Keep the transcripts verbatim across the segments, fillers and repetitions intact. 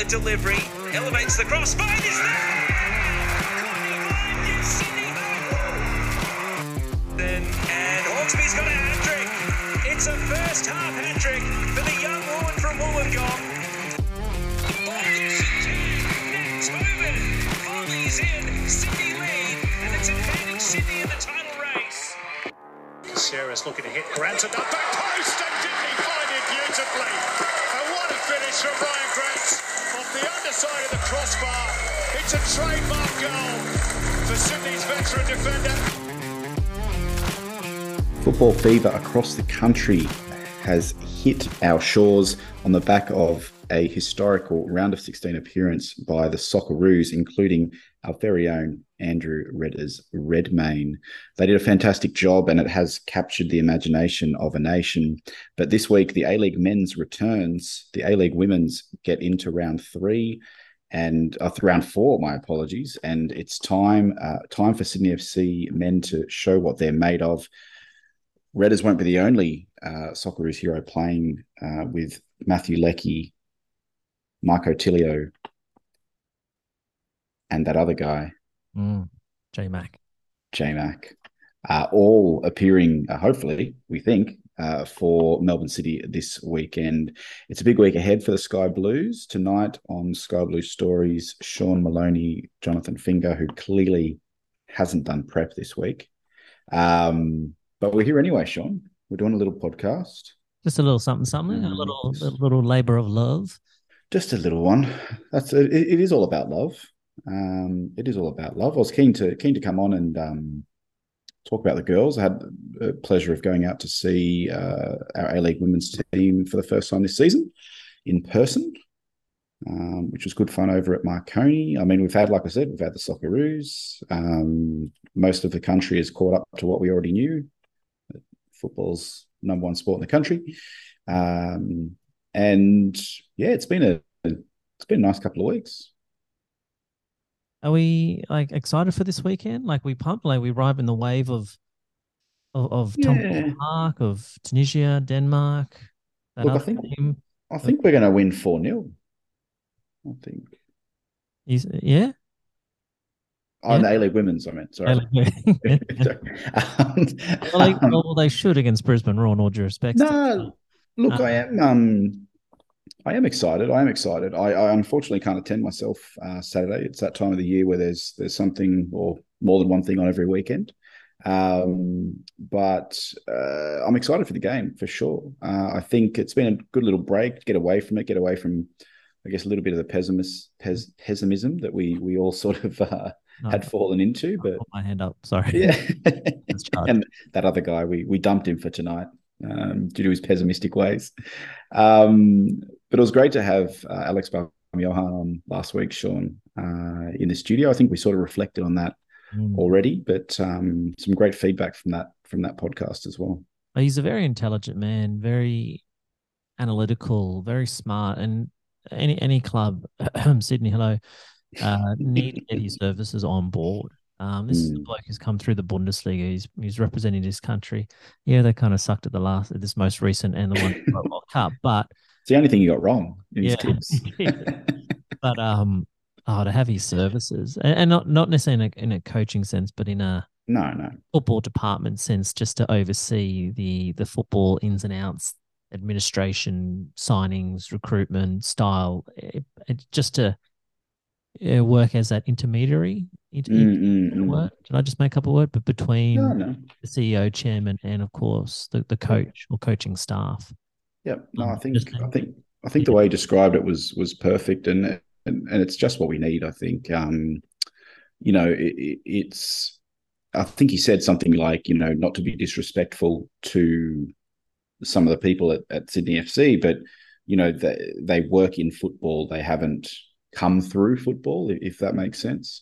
the delivery, elevates the cross, Fine is there! Then, and Hawksby's got a hat-trick. It's a first-half hat-trick for the young woman from Wollongong. Next moment, Foley's in, Sydney lead, and it's advantage Sydney in the title race. Sarah's looking to hit Grant at the back post, and didn't he find it beautifully? And what a finish from Ryan Grant off the underside of the crossbar. It's a trademark goal for Sydney's veteran defender. Football fever across the country has hit our shores on the back of a historical round of sixteen appearance by the Socceroos, including our very own Andrew Redders Redmayne. They did a fantastic job, and it has captured the imagination of a nation. But this week, the A-League men's returns. The A-League women's get into round three and uh, round four, my apologies. And it's time, uh, time for Sydney F C men to show what they're made of. Redders won't be the only uh, Socceroos hero playing uh, with Matthew Leckie, Marco Tilio, and that other guy. Mm, J-Mac. J-Mac. Uh, all appearing, uh, hopefully, we think, uh, for Melbourne City this weekend. It's a big week ahead for the Sky Blues. Tonight on Sky Blue Stories, Sean Maloney, Jonathan Finger, who clearly hasn't done prep this week. Um... But we're here anyway, Sean. We're doing a little podcast. Just a little something, something, um, a little, a little labour of love. Just a little one. That's it. It is all about love. Um, it is all about love. I was keen to keen to come on and um, talk about the girls. I had the pleasure of going out to see uh, our A-League women's team for the first time this season in person, um, which was good fun over at Marconi. I mean, we've had, like I said, we've had the Socceroos. Um, most of the country has caught up to what we already knew. Football's number one sport in the country. Um, and yeah, it's been a it's been a nice couple of weeks. Are we like excited for this weekend? Like we pumped, like we ride in the wave of of, of yeah. Tumble Park, of Tunisia, Denmark. Look, I think team. I think we're gonna win four nil. I think. Is, yeah. Oh, yeah. The A-League women's, I meant. Sorry. um, well, they, well, they should against Brisbane, Roar, all due respect. No, look, uh, I am um, I am excited. I am excited. I, I unfortunately can't attend myself uh, Saturday. It's that time of the year where there's there's something or more than one thing on every weekend. Um, but uh, I'm excited for the game, for sure. Uh, I think it's been a good little break, get away from it, get away from, I guess, a little bit of the pessimist, pes, pessimism that we we all sort of uh, no, had fallen into. But my hand up, sorry. Yeah, and that other guy, we we dumped him for tonight um, due to his pessimistic ways. Um, but it was great to have uh, Alex Johan on last week, Sean, uh, in the studio. I think we sort of reflected on that mm. already, but um, some great feedback from that from that podcast as well. He's a very intelligent man, very analytical, very smart, and any any club, Sydney, hello, uh, need to get his services on board. Um, this mm. is the bloke who's come through the Bundesliga. He's he's representing his country. Yeah, they kind of sucked at the last, at this most recent, and the one World Cup. But it's the only thing he got wrong in yeah, his tips. But um, oh, to have his services, and, and not not necessarily in a, in a coaching sense, but in a no no football department sense, just to oversee the the football ins and outs, administration, signings, recruitment, style, it, it, just to uh, work as that intermediary. Inter- mm, mm, mm. Word? Did I just make up a word? But between no, no. the C E O, chairman, and of course the, the coach or coaching staff. Yeah, no, um, I think I think I think yeah. the way you described it was was perfect, and and, and it's just what we need. I think, um, you know, it, it's. I think he said something like, you know, not to be disrespectful to some of the people at, at Sydney F C, but, you know, they, they work in football. They haven't come through football, if that makes sense.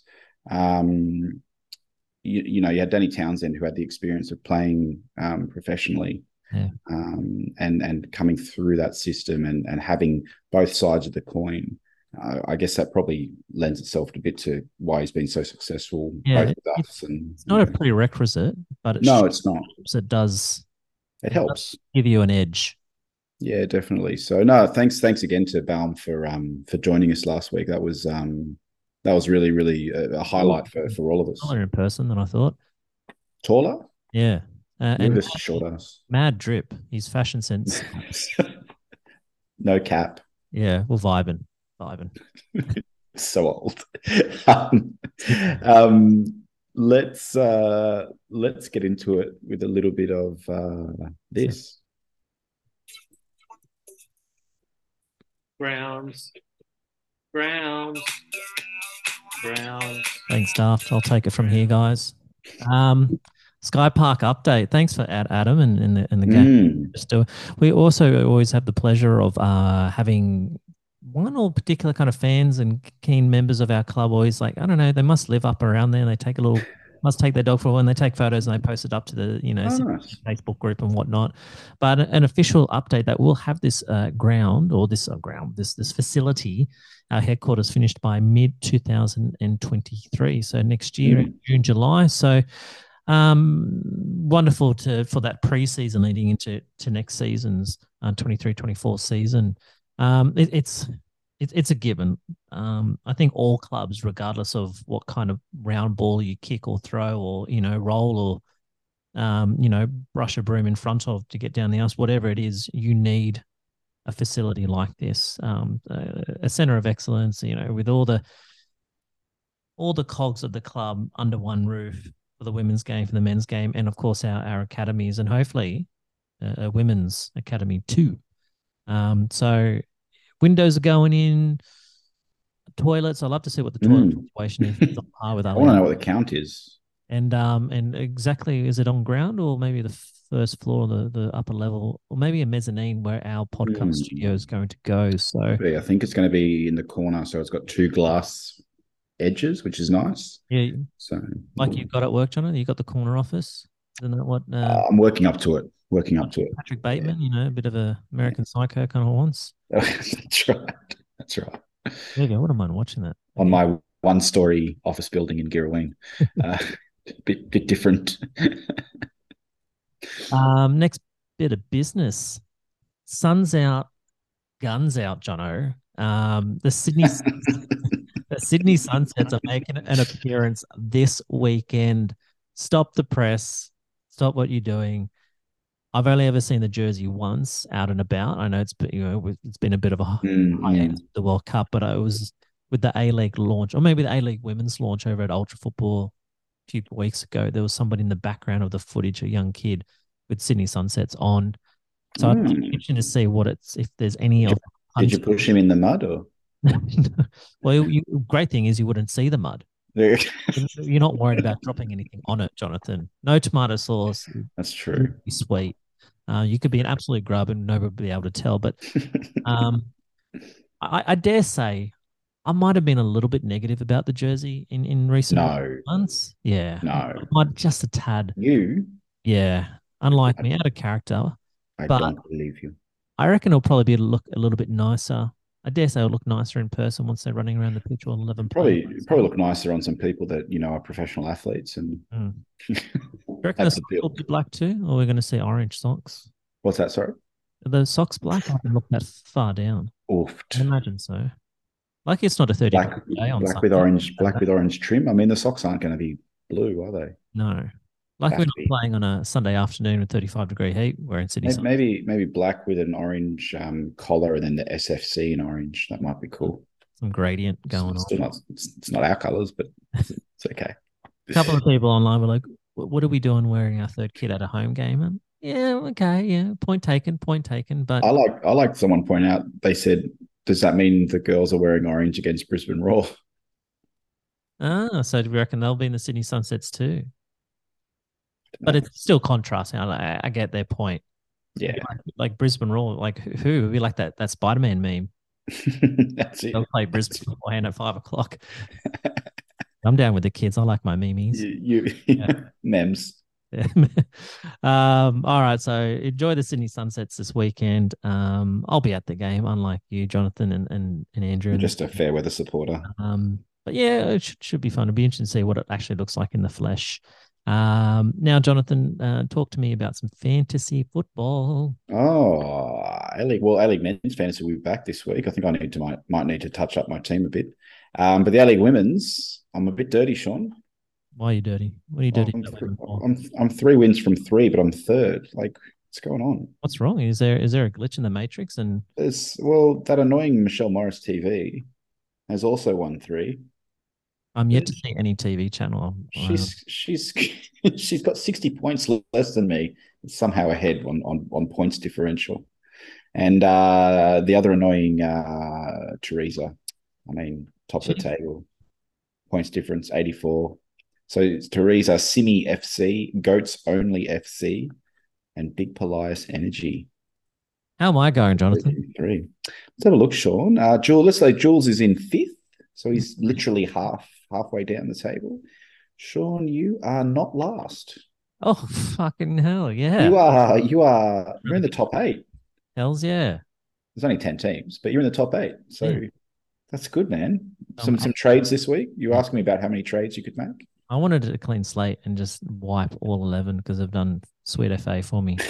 Um, you, you know, you had Danny Townsend, who had the experience of playing um, professionally yeah. um, and, and coming through that system and, and having both sides of the coin. Uh, I guess that probably lends itself a bit to why he's been so successful. Yeah, both with it's, us and, it's not a prerequisite, but it no, it's not. It does. It helps give you an edge. Yeah, definitely. So no, thanks, thanks again to Baum for um for joining us last week. That was um that was really, really a, a highlight for for all of us. Taller in person than I thought. Taller? Yeah. Uh, You're and just a short ass. mad drip. His fashion sense. No cap. Yeah, we're vibing. Vibing. So old. um, um, let's uh, let's get into it with a little bit of uh, this. Browns. Browns. Browns. Thanks, Daft. I'll take it from here, guys. Um, Sky Park update. Thanks for Ad- Adam and, and the and the game. Mm. Just do. We also always have the pleasure of uh, having one or particular kind of fans and keen members of our club. Always like, I don't know, they must live up around there. And they take a little, must take their dog for a while, and they take photos and they post it up to the you know Oh, nice. Facebook group and whatnot. But an official update that we'll have this uh, ground or this uh, ground this this facility. Our headquarters finished by mid two thousand twenty-three, so next year, Mm. June, July. So um, wonderful to for that pre-season leading into to next season's uh, twenty-three twenty-four season. Um, it, it's it, it's a given. Um, I think all clubs, regardless of what kind of round ball you kick or throw or you know roll or um, you know brush a broom in front of to get down the ice, whatever it is, you need a facility like this, um, a, a center of excellence, you know, with all the all the cogs of the club under one roof for the women's game, for the men's game, and of course our our academies, and hopefully a, a women's academy too. Um, so windows are going in, toilets. I'd love to see what the toilet Mm. situation is. It's on par with I want to other. know what the count is. And um and exactly, is it on ground or maybe the first floor, the the upper level, or maybe a mezzanine where our podcast Mm. studio is going to go? So I think it's going to be in the corner, so it's got two glass edges, which is nice. yeah, So like you got at work, John, you got the corner office. Isn't that what uh, uh, I'm working up to it. Working up to it. Patrick Bateman, you know, a bit of a American Psycho kind of wants? That's right. That's right. There you go. Wouldn't mind watching that. On my one-story office building in Girraween. Uh, bit bit different. Um, next bit of business. Sun's out, guns out, Jono. Um, the Sydney the Sydney Sunsets are making an appearance this weekend. Stop the press. Stop what you're doing. I've only ever seen the jersey once out and about. I know it's been, you know it's been a bit of a Mm, hiatus with the World Cup, but I was with the A League launch, or maybe the A League women's launch over at Ultra Football a few weeks ago. There was somebody in the background of the footage, a young kid with Sydney Sunsets on. So I'd be Mm. interested to see what it's if there's any of. Did you push him in the mud or? Well, you, great thing is you wouldn't see the mud. You're not worried about dropping anything on it, Jonathan. No tomato sauce. That's true. Be sweet. Uh, you could be an absolute grub and nobody would be able to tell. But um, I, I dare say I might have been a little bit negative about the jersey in, in recent No. months. Yeah. No. Might just a tad. You? Yeah. Unlike me, out of character. I But- don't believe you. I reckon it'll probably be a look a little bit nicer. I dare say it'll look nicer in person once they're running around the pitch all eleven. Probably players. probably look nicer on some people that you know are professional athletes and. Mm. Do you reckon the That's the socks deal. will be black too, or we're going to see orange socks? What's that? Sorry. Are the socks black? I haven't looked that far down. Oofed. I imagine so. Like it's not a thirty Black, day on black with Sunday. orange, black with orange trim. I mean, the socks aren't going to be blue, are they? No. Like Have we're to not be. playing on a Sunday afternoon with thirty-five degree heat. We're in Sydney. Maybe Sun. maybe, maybe black with an orange um, collar and then the S F C in orange. That might be cool. Some gradient going it's on. still not. It's, it's not our colors, but it's okay. A couple of people online were like, "What what are we doing wearing our third kit at a home game?" And yeah, okay, yeah, point taken, point taken. But I like I like someone point out. They said, "Does that mean the girls are wearing orange against Brisbane Roar?" ah, so do we reckon they'll be in the Sydney Sunsets too? But it's still contrasting. I, I get their point. Yeah, Like, like Brisbane Roar, like who? We like that that Spider Man meme. that's it. They'll play Brisbane beforehand at five o'clock. I'm down with the kids. I like my memes. You, you Yeah. memes. um, all right, so enjoy the Sydney Sunsets this weekend. Um, I'll be at the game, unlike you, Jonathan and and, and Andrew. I'm just a fair weather supporter. Um, but yeah, it should, should be fun. It'll be interesting to see what it actually looks like in the flesh. Um, now, Jonathan, uh, talk to me about some fantasy football. Oh, A-League. Well, A-League men's fantasy will be back this week. I think I need to might might need to touch up my team a bit. Um, but the A-League women's, I'm a bit dirty, Sean. Why are you dirty? What are you dirty I'm, about th- women for? I'm I'm three wins from three, but I'm third. Like, what's going on? What's wrong? Is there is there a glitch in the matrix? And There's well, that annoying Michelle Morris T V has also won three. I'm yet to see any T V channel. Uh, She's she's she's got sixty points less than me, somehow ahead on on, on points differential. And uh, the other annoying uh, Teresa, I mean, top of the table, points difference eighty-four. So it's Teresa, Simi F C, Goats Only F C, and Big Polias Energy. how am I going, Jonathan? Three. Let's have a look, Sean. Uh, Jules, let's say Jules is in fifth, so he's literally half halfway down the table. Sean, you are not last. Oh, fucking hell, yeah. You are you are you're in the top eight. Hells yeah. There's only ten teams, but you're in the top eight. So Yeah. that's good, man. Um, Some some trades this week. You were asking me about how many trades you could make. I wanted a clean slate and just wipe all eleven because they've done sweet F A for me.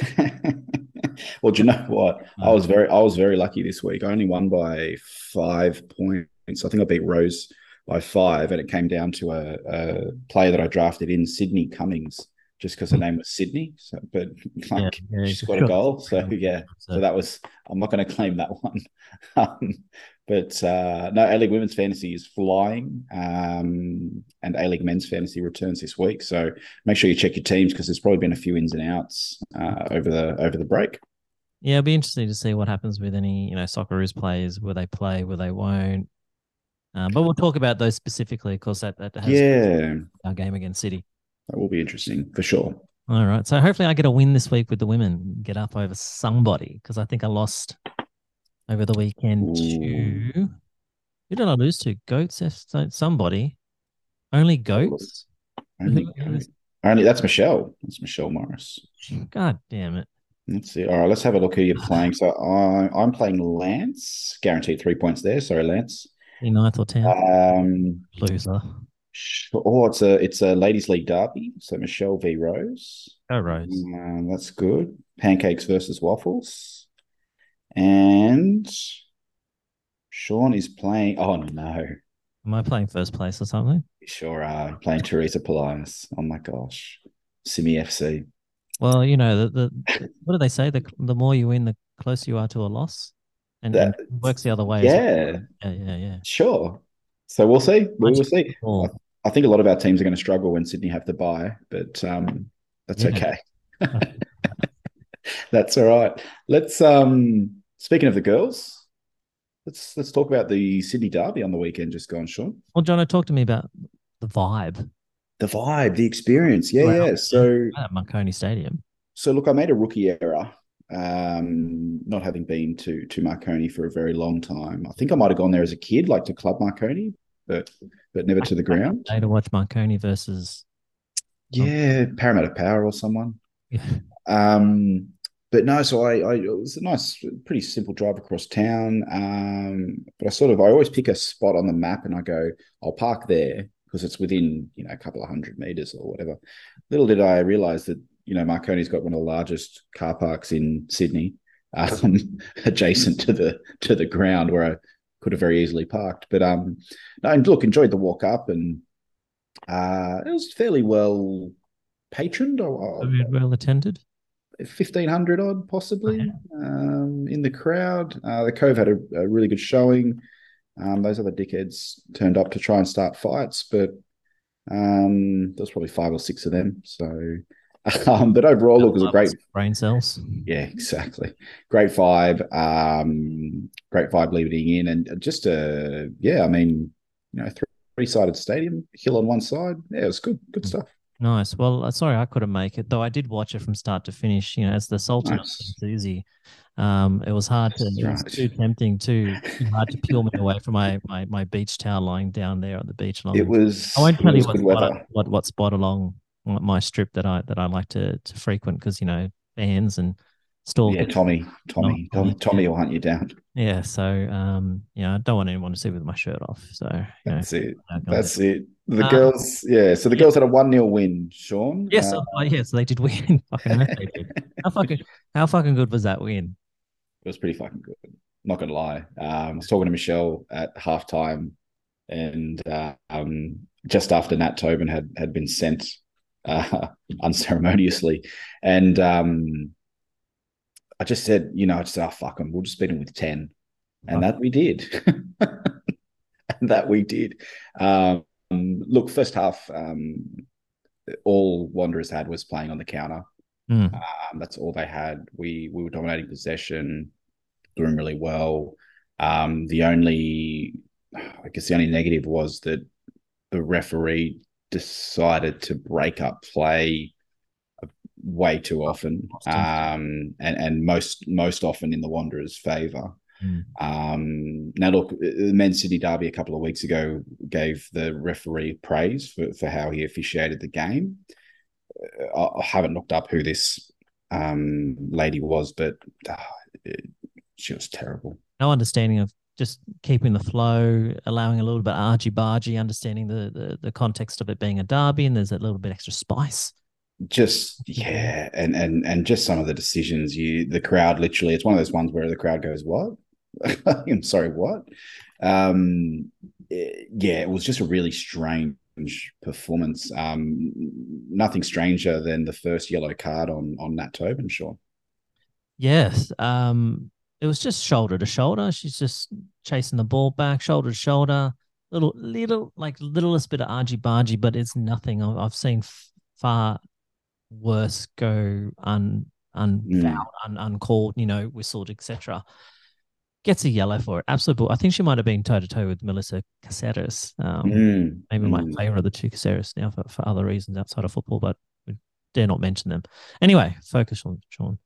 Well, do you know what? I was very I was very lucky this week. I only won by five points. I think I beat Rose by five, and it came down to a, a player that I drafted in, Sydney Cummings, just because her name was Sydney. So, but like Yeah, yeah, she's got sure. a goal, so yeah. So So, that was I'm not going to claim that one. Um, but uh, no, A League Women's Fantasy is flying, um, and A League Men's Fantasy returns this week. So make sure you check your teams because there's probably been a few ins and outs uh, over the over the break. yeah, it'll be interesting to see what happens with any, you know, Socceroos players, where they play, where they won't. Um, but we'll talk about those specifically, because that, that has Yeah, our game against City. that will be interesting for sure. All right. So hopefully I get a win this week with the women, get up over somebody, because I think I lost over the weekend Ooh. to, who did I lose to? Goats, F- somebody. Only Goats? Only, Who is- only that's Michelle. That's Michelle Morris. God damn it. Let's see. All right, let's have a look who you're playing. So I, I'm playing Lance. Guaranteed three points there. Sorry, Lance. Ninth or tenth. Um, Loser. oh, it's a it's a ladies' league derby. So Michelle v Rose. Go Rose. Um, that's good. Pancakes versus waffles. And Sean is playing. Oh no, Am I playing first place or something? you sure are playing Teresa Polias. Oh my gosh, Simi F C. Well, you know, the, the what do they say? The the more you win, the closer you are to a loss. And, and That it works the other way. as well. yeah, Yeah, yeah, yeah. sure. So we'll see. We Punch will see. I, ball. I think a lot of our teams are going to struggle when Sydney have to buy, but um, that's Yeah. okay. That's all right. Let's um speaking of the girls, let's let's talk about the Sydney Derby on the weekend just gone, Sean. Well, Jono, talk to me about the vibe The vibe, the experience. Yeah, Wow. yeah. So at Marconi Stadium. so look, I made a rookie error. Um, not having been to to Marconi for a very long time. I think I might have gone there as a kid, like to Club Marconi, but but never to the ground. Day to watch Marconi versus Yeah, Parramatta Power or someone. yeah. Um, but no, so I, I it was a nice, pretty simple drive across town. Um, but I sort of I always pick a spot on the map and I go, I'll park there because it's within you know a couple of hundred meters or whatever. Little did I realize that you know Marconi's got one of the largest car parks in Sydney, um, adjacent to the to the ground where I could have very easily parked. But um, no, and look, enjoyed the walk up and uh, it was fairly well patroned. Or, well attended. fifteen hundred odd possibly um, in the crowd. Uh, the Cove had a, a really good showing. Um, those other dickheads turned up to try and start fights, but um, there was probably five or six of them. So, um, but overall, look, it was a great brain cells. yeah, exactly. Great vibe. Um, great vibe leading in, and just a yeah. I mean, you know, three sided stadium, hill on one side. Yeah, it was good. Good stuff. Nice. Well, uh, sorry I couldn't make it, though I did watch it from start to finish. You know, as the Sultan Nice. of Susie, um, it was hard to, That's it was right. too tempting, too, too hard to peel me away from my, my my beach towel lying down there on the beach. Along, It was. I won't It tell you was what good spot, weather. I- what what spot along my strip that I that I like to to frequent because you know fans and stalk. Yeah, Tommy, Not Tommy, Tommy, Tommy, Tommy yeah. will hunt you down. Yeah, so um, you know, I don't want anyone to see with my shirt off. So you know, That's it. I don't That's do it. The Um, girls, yeah. So the yeah, girls had a one nil win, Sean. yes, Uh, oh, yeah, so they did win. Fucking oath they did. How fucking how fucking good was that win? it was pretty fucking good. Not gonna lie. Um, I was talking to Michelle at halftime, and uh, um, just after Nat Tobin had had been sent uh, unceremoniously, and um, I just said, you know, I just said, oh fuck them, we'll just beat them with ten, and Fuck. that we did, and that we did. Um, look, first half, um, all Wanderers had was playing on the counter. Mm. Um, that's all they had. We we were dominating possession, doing really well. Um, the only, I guess, the only negative was that the referee decided to break up play way too often, um, and and most most often in the Wanderers' favour. Mm. Um, now, look, the men's Sydney derby a couple of weeks ago gave the referee praise for, for how he officiated the game. I, I haven't looked up who this um, lady was, but uh, it, she was terrible. No understanding of just keeping the flow, allowing a little bit argy bargy, understanding the, the the context of it being a derby, and there's a little bit extra spice. Just yeah, and and and just some of the decisions. You the crowd literally, it's one of those ones where the crowd goes, "What? I'm sorry, what?" Um, it, yeah, it was just a really strange performance. Um, nothing stranger than the first yellow card on on Nat Tobin, Sean. Yes. Um, it was just shoulder to shoulder. She's just chasing the ball back, shoulder to shoulder. Little, little, like littlest bit of argy bargy, but it's nothing. I've, I've seen f- far worse go un unfouled, Mm. un, uncalled, you know, whistled, et cetera. Gets a yellow for it. Absolutely. I think she might have been toe to toe with Melissa Caceres. Um, Mm. maybe my Mm. favourite of the two Caceres now for, for other reasons outside of football, but we dare not mention them. Anyway, focus on Sean.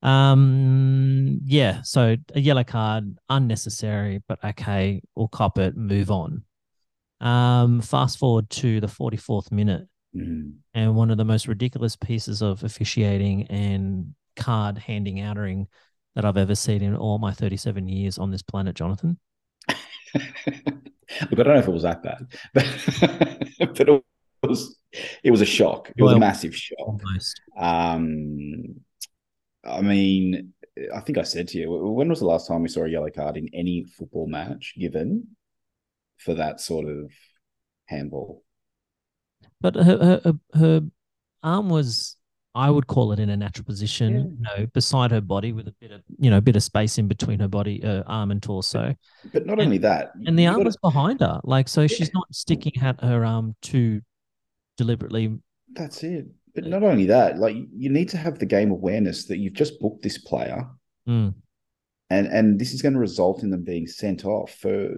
Um, yeah, so a yellow card, unnecessary, but okay, we'll cop it, move on. Um, fast forward to the forty-fourth minute, Mm. and one of the most ridiculous pieces of officiating and card handing outering that I've ever seen in all my thirty-seven years on this planet, Jonathan. Look, I don't know if it was that bad, but, but it was it was a shock. It was Well, a massive shock. Almost. Um, I mean, I think I said to you, when was the last time we saw a yellow card in any football match given for that sort of handball? But her, her, her, her arm was, I would call it in a natural position, Yeah. you know, beside her body with a bit of, you know, a bit of space in between her body, uh, arm and torso. But not And, only that, and the you arm gotta, was behind her. Like, so yeah, she's not sticking out her arm too deliberately. that's it. But not only that, like you need to have the game awareness that you've just booked this player, Mm. and and this is going to result in them being sent off for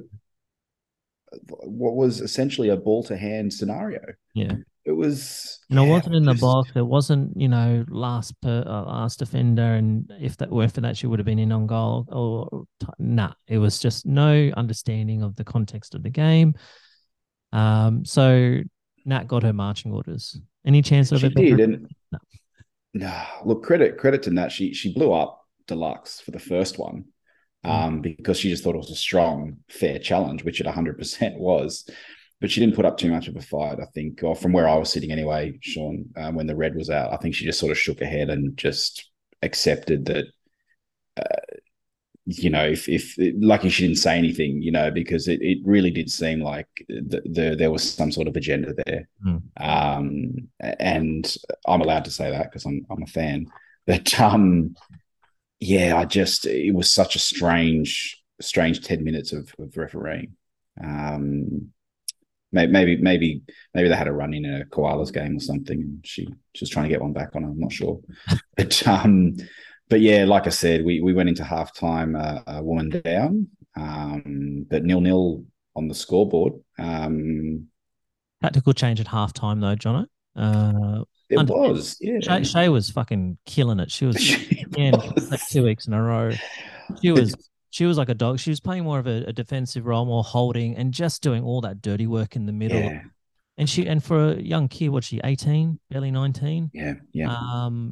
what was essentially a ball to hand scenario. Yeah. It was, And it yeah, wasn't in the just- box. It wasn't, you know, last per uh, last defender, and if that were for that, she would have been in on goal. Or nah, it was just no understanding of the context of the game. Um, so Nat got her marching orders. Any chance of She it being? did, and No. no, look, credit credit to Nat. She she blew up Deluxe for the first one, um, because she just thought it was a strong, fair challenge, which it one hundred percent was. But she didn't put up too much of a fight, I think, or from where I was sitting anyway, Sean, um, when the red was out. I think she just sort of shook her head and just accepted that, uh, you know, if, if lucky she didn't say anything, you know, because it, it really did seem like the, the, there was some sort of agenda there. Mm. Um, and I'm allowed to say that because I'm, I'm a fan. But, um, yeah, I just, it was such a strange, strange ten minutes of, of refereeing. Um, Maybe, maybe, maybe they had a run in a koalas game or something, and she, she was trying to get one back on her. I'm not sure, but um, but yeah, like I said, we we went into halftime uh, a woman down, um, but nil nil on the scoreboard. Um, Tactical change at halftime though, Jono. Uh, it under- was, yeah. Shay, Shay was fucking killing it. She was She again was. like two weeks in a row. She was she was like a dog. She was playing more of a, a defensive role, more holding, and just doing all that dirty work in the middle. Yeah, And she and for a young kid, what's she, eighteen, barely nineteen? yeah, yeah. Um,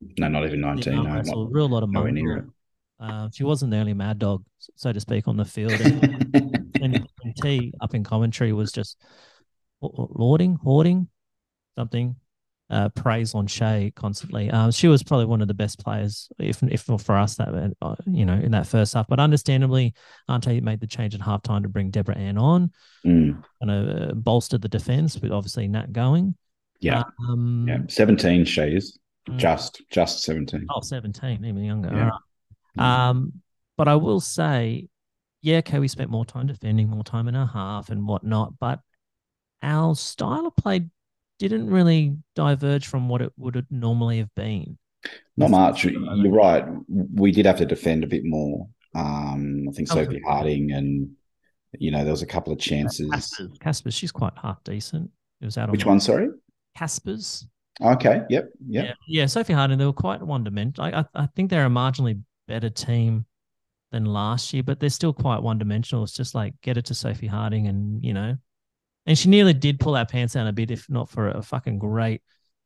No, not even nineteen. arm No, not, wrestle, real lot of nowhere near it. mongrel. Uh, she wasn't the only mad dog, so to speak, on the field. And, and, and T up in commentary was just lauding, hoarding something, uh, praise on Shea constantly. Um, she was probably one of the best players, if if not for us, that uh, you know, in that first half. But understandably, Ante made the change at halftime to bring Deborah Ann on, mm. and uh, bolstered the defense with obviously Nat going. Yeah, um, yeah. seventeen. She is mm, just just seventeen. Oh, seventeen, even younger. Yeah. All right. Um, but I will say, yeah, okay, we spent more time defending, more time in our half and whatnot, but our style of play didn't really diverge from what it would have normally have been. Not much. You're right. We did have to defend a bit more. Um, I think Oh, Sophie Harding and, you know, there was a couple of chances. Caspers, Caspers she's quite half decent. It was out Which on one, sorry? Caspers. Okay. Yep. Yep. Yeah. Yeah. Sophie Harding, they were quite one dimensional. I, I, I think they're a marginally better team than last year, but they're still quite one dimensional. It's just like get it to Sophie Harding, and you know, and she nearly did pull our pants down a bit, if not for a fucking great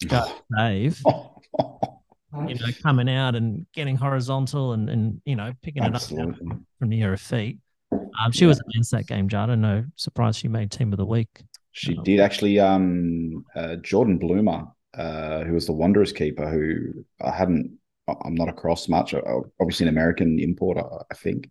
save. You know, coming out and getting horizontal and and you know picking Absolutely. it up from near her feet. Um, she yeah. was against that game, Jada. No surprise, she made team of the week. She um, did actually. Um, uh, Jordan Bloomer, uh, who was the Wanderers keeper, who I hadn't. I'm not across much. Obviously, an American importer, I think.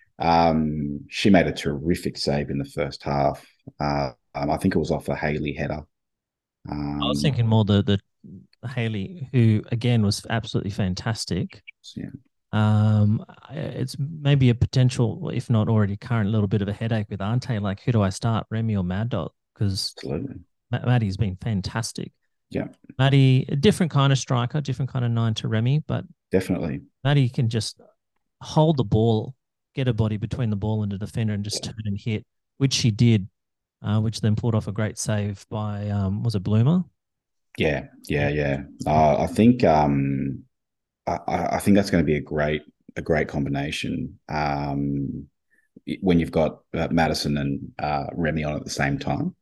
Um, she made a terrific save in the first half. Uh, um, I think it was off a Haley header. Um, I was thinking more the the Haley, who again was absolutely fantastic. Yeah. Um, it's maybe a potential, if not already current, little bit of a headache with Ante. Like, who do I start, Remy or Mad Dog? Because Maddie's been fantastic. Yeah. Maddie, a different kind of striker, different kind of nine to Remy, but definitely Maddie can just hold the ball, get her body between the ball and the defender, and just yeah. turn and hit, which she did, uh, which then pulled off a great save by um, was it Bloomer? Yeah, yeah, yeah. Uh, I think um, I, I think that's going to be a great a great combination um, when you've got uh, Madison and uh, Remy on at the same time.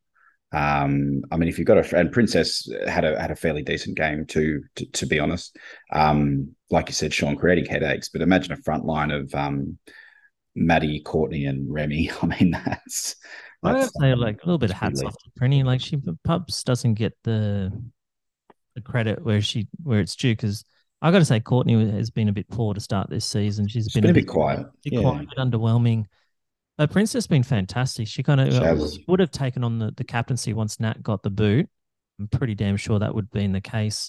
Um, I mean, if you've got a and Princess had a had a fairly decent game too, to, to be honest. Um, like you said, Sean, creating headaches, but imagine a front line of um, Maddie, Courtney, and Remy. I mean, that's, that's I would say like a little bit of hats off to Prinny. Like she Pubs doesn't get the the credit where she where it's due, because I got to say Courtney has been a bit poor to start this season. She's, She's been, been a a bit, bit quiet, bit yeah. quiet, a bit underwhelming. But Princess has been fantastic. She kind of uh, would have taken on the, the captaincy once Nat got the boot. I'm pretty damn sure that would have been the case.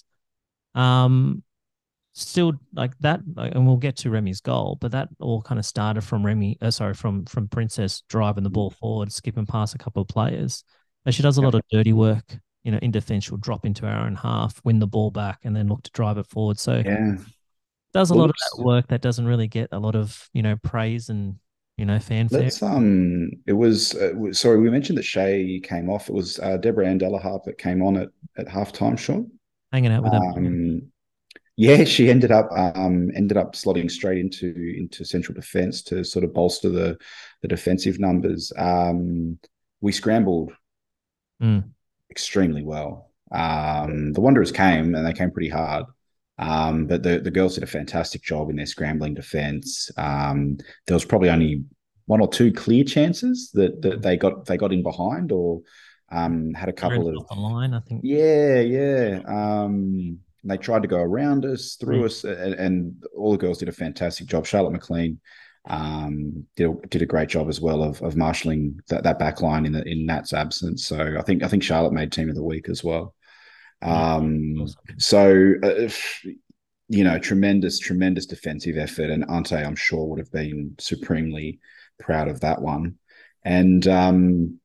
Um, still like that, like, and we'll get to Remy's goal, but that all kind of started from Remy. Uh, sorry, from from Princess driving the ball forward, skipping past a couple of players. But she does a lot of dirty work. You know, in defense, she'll drop into our own half, win the ball back, and then look to drive it forward. So yeah, does a lot of that work that doesn't really get a lot of you know praise and. You know, fanfare. Let's um, it was uh, sorry, we mentioned that Shea came off. It was uh, Deborah Ann Delaharp that came on at at halftime. Sean, hanging out with them. Um, yeah, she ended up um ended up slotting straight into into central defence to sort of bolster the the defensive numbers. Um, we scrambled mm. extremely well. Um, the Wanderers came and they came pretty hard. Um, but the, the girls did a fantastic job in their scrambling defense. Um, there was probably only one or two clear chances that, that they got they got in behind or um, had a couple of the line, I think. Yeah, yeah. Um, they tried to go around us, through mm. us, and, and all the girls did a fantastic job. Charlotte McLean um, did a, did a great job as well of of marshalling that, that back line in the, in Nat's absence. So I think I think Charlotte made team of the week as well. Um, so, uh, you know, tremendous, tremendous defensive effort. And Ante, I'm sure, would have been supremely proud of that one. And um,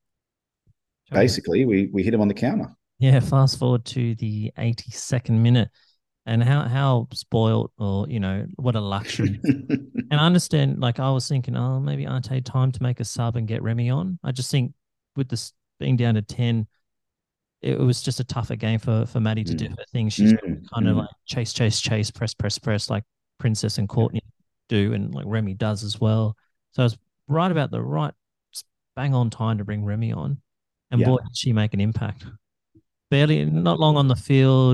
basically, we, we hit him on the counter. Yeah, fast forward to the eighty-second minute. And how, how spoiled or, you know, what a luxury. And I understand, like, I was thinking, oh, maybe Ante time to make a sub and get Remy on. I just think with this being down to ten, it was just a tougher game for, for Maddie to mm. do her thing. She's mm. kind of mm. like chase, chase, chase, press, press, press, like Princess and Courtney do, and like Remy does as well. So I was right about the right bang on time to bring Remy on. And yeah. boy, did she make an impact. Barely, not long on the field,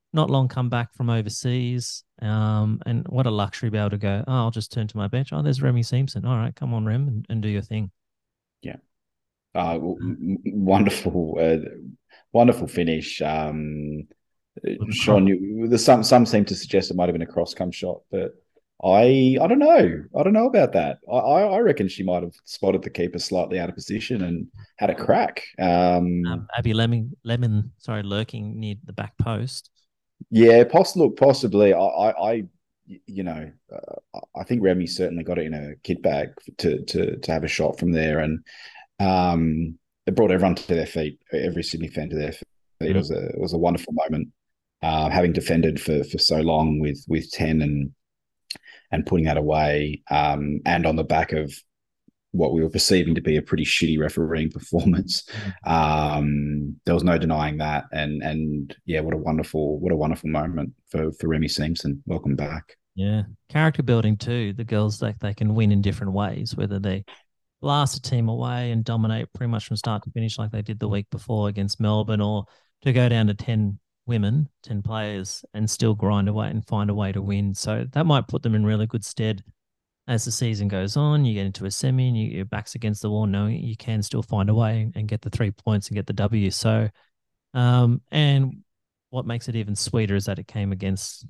not long come back from overseas. Um, and what a luxury to be able to go, oh, I'll just turn to my bench. Oh, there's Remy Simpson. All right, come on, Rem, and, and do your thing. Yeah. Uh, wonderful, uh, wonderful finish. Um, Sean, you, there's some some seem to suggest it might have been a cross come shot, but I I don't know. I don't know about that. I I reckon she might have spotted the keeper slightly out of position and had a crack. Um, um, Abby Lemon, Lemon, sorry, lurking near the back post. Yeah, poss look, possibly. I, I, I you know, uh, I think Remy certainly got it in a kit bag to to to have a shot from there, and um, it brought everyone to their feet. Every Sydney fan to their feet. Mm. It was a it was a wonderful moment. Uh, having defended for for so long with with ten and and putting that away, um, and on the back of what we were perceiving to be a pretty shitty refereeing performance. Um, there was no denying that. And and yeah, what a wonderful, what a wonderful moment for, for Remy Simpson. Welcome back. Yeah. Character building too. The girls, like they can win in different ways, whether they blast a team away and dominate pretty much from start to finish like they did the week before against Melbourne, or to go down to ten women, ten players, and still grind away and find a way to win. So that might put them in really good stead as the season goes on. You get into a semi and you, your back's against the wall, knowing you can still find a way and get the three points and get the W. So, um, and what makes it even sweeter is that it came against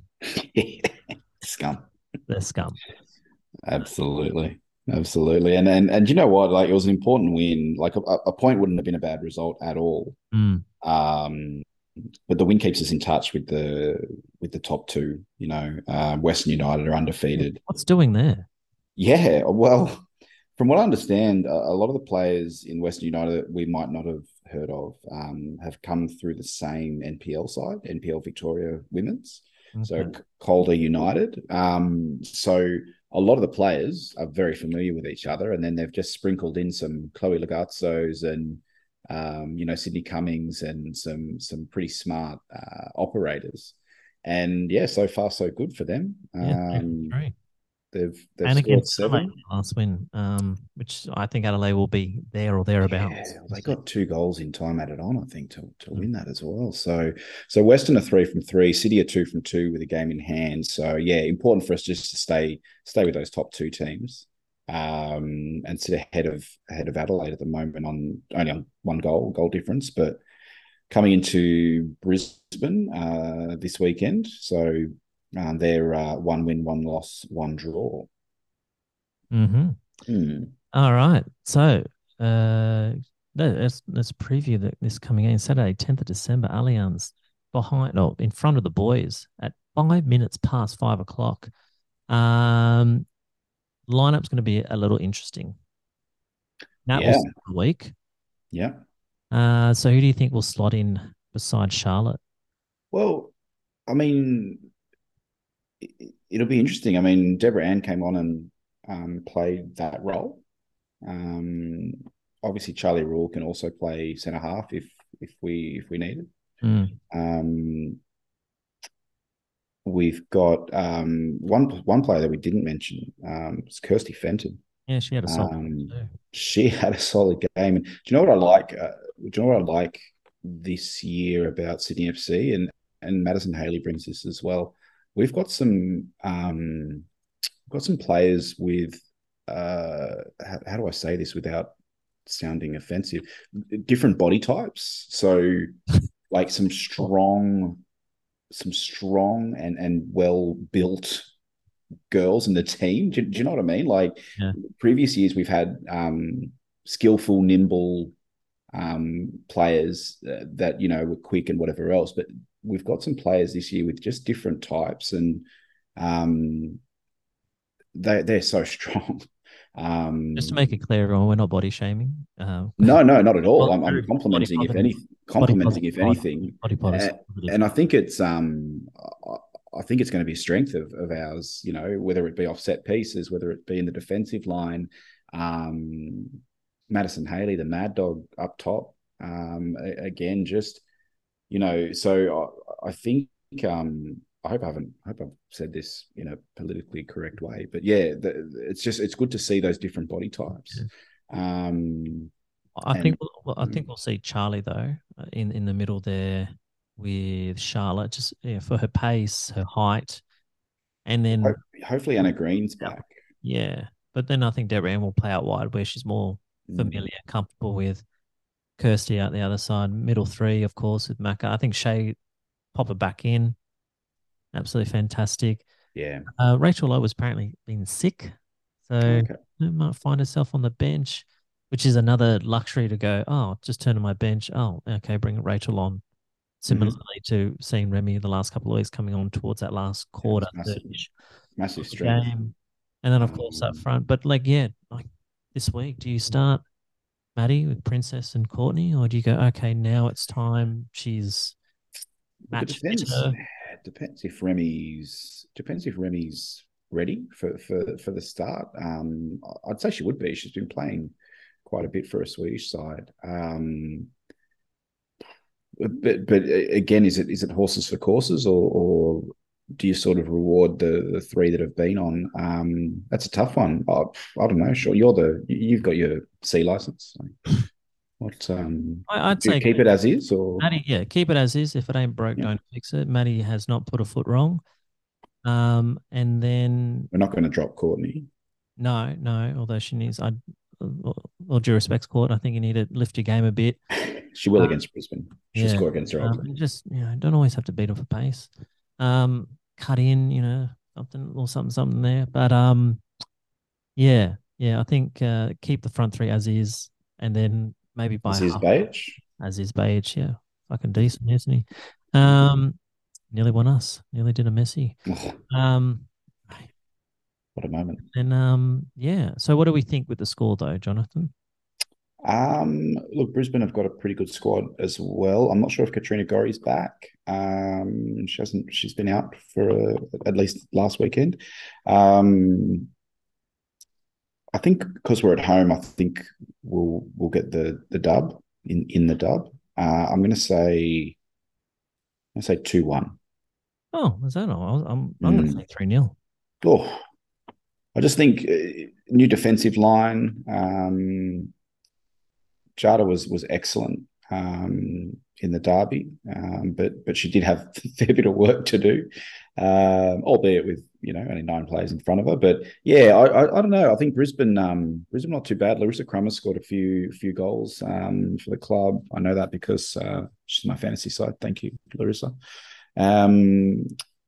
scum. The scum. Absolutely. Absolutely. And, and, and you know what? Like, it was an important win. Like, a, a point wouldn't have been a bad result at all. Mm. Um, but the win keeps us in touch with the with the top two. You know, uh, Western United are undefeated. What's doing there? Yeah, well, from what I understand, a, a lot of the players in Western United that we might not have heard of um, have come through the same N P L side, N P L Victoria Women's. Okay. So Calder United. Um, so a lot of the players are very familiar with each other, and then they've just sprinkled in some Chloe Lagazzos and um, you know, Sydney Cummings and some some pretty smart uh, operators. And yeah, so far so good for them. Yeah, um, right. They've, they've and scored against seven last win, um, which I think Adelaide will be there or thereabouts. Yeah, they got two goals in time added on, I think, to, to mm. win that as well. So, so Western are three from three, City are two from two with a game in hand. So, yeah, important for us just to stay stay with those top two teams, um, and sit ahead of ahead of Adelaide at the moment on only on one goal goal difference, but coming into Brisbane uh, this weekend. So. Um, they're uh, one win, one loss, one draw. Mm-hmm. Mm. All right. So uh, let's let's preview the, this coming in Saturday, tenth of December. Allianz behind, or in front of the boys at five minutes past five o'clock. Um, lineup's going to be a little interesting. That yeah. was the week. Yeah. Uh, so who do you think will slot in beside Charlotte? Well, I mean, it'll be interesting. I mean, Deborah Ann came on and um, played that role. Um, obviously, Charlie Rule can also play centre half if if we if we need it. Mm. Um, we've got um, one one player that we didn't mention. Um, it's Kirsty Fenton. Yeah, she had a solid um, game. She had a solid game. And do you know what I like? Uh, do you know what I like this year about Sydney F C? And and Madison Haley brings this as well. We've got some um, got some players with uh, how, how do I say this without sounding offensive? Different body types. So, like some strong, some strong and and well built girls in the team. Do, do you know what I mean? Like yeah. Previous years, we've had um, skillful, nimble um, players uh, that you know were quick and whatever else, but we've got some players this year with just different types, and um, they they're so strong. Um, just to make it clear, everyone, we're not body shaming. Uh, no, no, not at all. I'm, I'm complimenting if any, complimenting if anything, body body uh, and I think it's um, I think it's going to be a strength of of ours. You know, whether it be off set pieces, whether it be in the defensive line. Um, Madison Haley, the mad dog up top. Um, again, just. You know, so I, I think um, I hope I haven't. I hope I've said this in a politically correct way, but yeah, the, it's just it's good to see those different body types. Yeah. Um, I and, think we'll, I think we'll see Charlie though in in the middle there. with Charlotte, just yeah, for her pace, her height, and then Ho- Hopefully Anna Green's back. yeah. But then I think Deborah Ann will play out wide where she's more Mm. familiar, comfortable with Kirsty out the other side. Middle three, of course, with Macca. I think Shay pop her back in. Absolutely fantastic. Yeah. Uh, Rachel Lowe has apparently been sick, so Okay. she might find herself on the bench, which is another luxury to go, oh, just turn to my bench. Oh, okay, bring Rachel on. Similarly to seeing Remy the last couple of weeks coming on towards that last quarter, massive, third-ish massive of the strength. game. And then, of course, up Um, front. But, like, yeah, like this week, do you start Maddie with Princess and Courtney, or do you go, okay, now it's time? She's Look, it match depends. fitter. It depends if Remy's depends if Remy's ready for for for the start. Um, I'd say she would be. She's been playing quite a bit for a Swedish side. Um, but but again, is it is it horses for courses, or, or do you sort of reward the the three that have been on? Um, that's a tough one. I, I don't know. Sure, you're the you've got your C license. So what um, I, I'd do you say keep it as is, or Maddie, yeah, keep it as is. If it ain't broke, yeah, don't fix it. Maddie has not put a foot wrong. Um, and then we're not going to drop Courtney. no, no, although she needs, I, all due respect, Court, I think you need to lift your game a bit. She will Uh, against Brisbane. She'll Yeah, score against her old um, team. just you know, don't always have to beat them for pace. Um, cut in, you know, something or something, something there. But um, yeah, yeah, I think uh, keep the front three as is, and then maybe by This is half Beige. as is Beige. Yeah, fucking decent, isn't he? Um, nearly won us. Nearly did a Messi. Oh, Um, what a moment. and um, yeah. So what do we think with the score though, Jonathan? Um, look, Brisbane have got a pretty good squad as well. I'm not sure if Katrina Gorry's back. Um, she hasn't. She's been out for uh, at least last weekend. Um, I think because we're at home, I think we'll we'll get the the dub in in the dub. Uh, I'm going to say, I'm going to say two one. Oh, is that all? I'm I'm going to Mm. say three nil. Oh, I just think uh, new defensive line. Um, Jada was was excellent um, in the derby, um, but but she did have a fair bit of work to do, um, albeit with you know only nine players in front of her. But yeah, I I, I don't know. I think Brisbane um, Brisbane not too bad. Larissa Crummer scored a few few goals um, for the club. I know that because uh, she's my fantasy side. Thank you, Larissa. Um,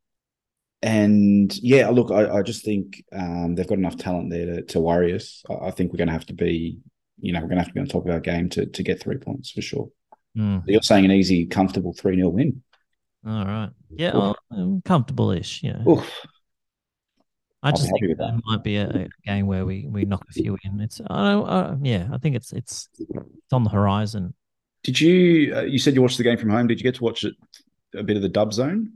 and yeah, look, I, I just think um, they've got enough talent there to, to worry us. I, I think we're going to have to be, you know, we're going to have to be on top of our game to to get three points for sure. Mm. You're saying an easy, comfortable three nil win. All right. Yeah, well, um, comfortable-ish. You know, Oof. I I'll just be happy think with that. it might be a, a game where we we knock a few in. It's I don't uh, yeah, I think it's it's it's on the horizon. Did you? Uh, you said you watched the game from home. Did you get to watch it a bit of the dub zone?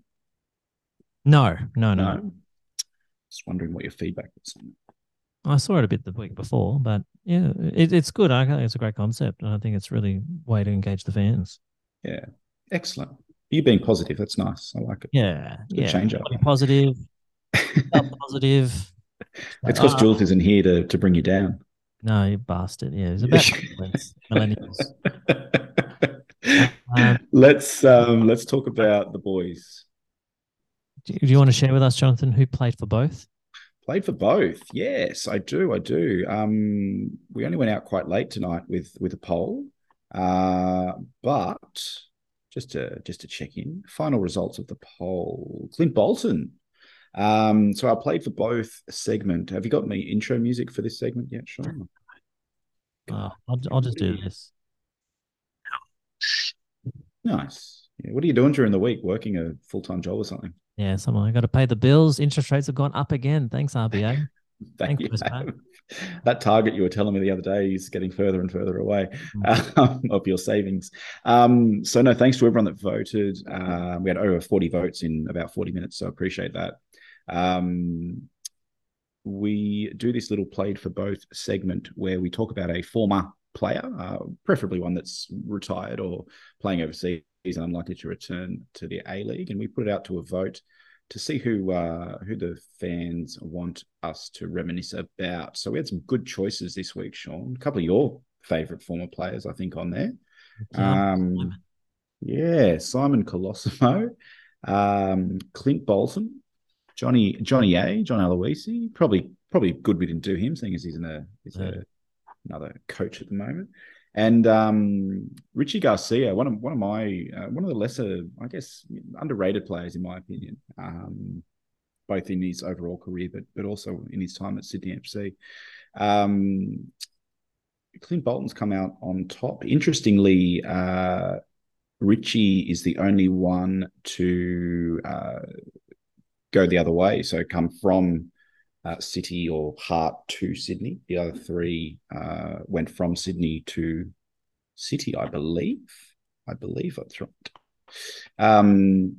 No, no, no. No. Just wondering what your feedback was on it. I saw it a bit the week before, but yeah, it, it's good. I think it's a great concept, and I think it's really a way to engage the fans. Yeah, excellent. You being positive, that's nice. I like it. Yeah, Good yeah. change up. Be positive, up positive. It's because Uh, Jules isn't here to, to bring you down. No, you bastard. Yeah, it's about millennials. Um, let's um, let's talk about the boys. do, do you want to share with us, Jonathan, who played for both? Played for both. Yes, I do. I do. Um, we only went out quite late tonight with with a poll, uh, but just to just to check in, final results of the poll. Clint Bolton. Um, so I played for both segment. Have you got any intro music for this segment yet, Sean? Uh, I'll, I'll just do this. Nice. Yeah, what are you doing during the week? Working a full time job or something? Yeah, someone I got to pay the bills. Interest rates have gone up again. Thanks, R B A. Thank Thanks, you. Westpac. That target you were telling me the other day is getting further and further away Mm. um, of your savings. Um, so no, thanks to everyone that voted. Uh, we had over forty votes in about forty minutes, so I appreciate that. Um, we do this little played for both segment where we talk about a former player, uh, preferably one that's retired or playing overseas and unlikely to return to the A League, and we put it out to a vote to see who uh, who the fans want us to reminisce about. So we had some good choices this week, Sean. A couple of your favourite former players, I think, on there. Yeah, Um, Yeah, Simon Colosimo, um, Clint Bolton, Johnny Johnny A, John Aloisi. Probably probably good we didn't do him, seeing as he's in a he's Yeah. a, another coach at the moment. And um, Richie Garcia, one of one of my uh, one of the lesser, I guess, underrated players in my opinion, um, both in his overall career, but but also in his time at Sydney F C. Um, Clint Bolton's come out on top. Interestingly, uh, Richie is the only one to uh, go the other way. So come from uh, City or Heart to Sydney. The other three uh, went from Sydney to City, I believe. I believe that's right. Um,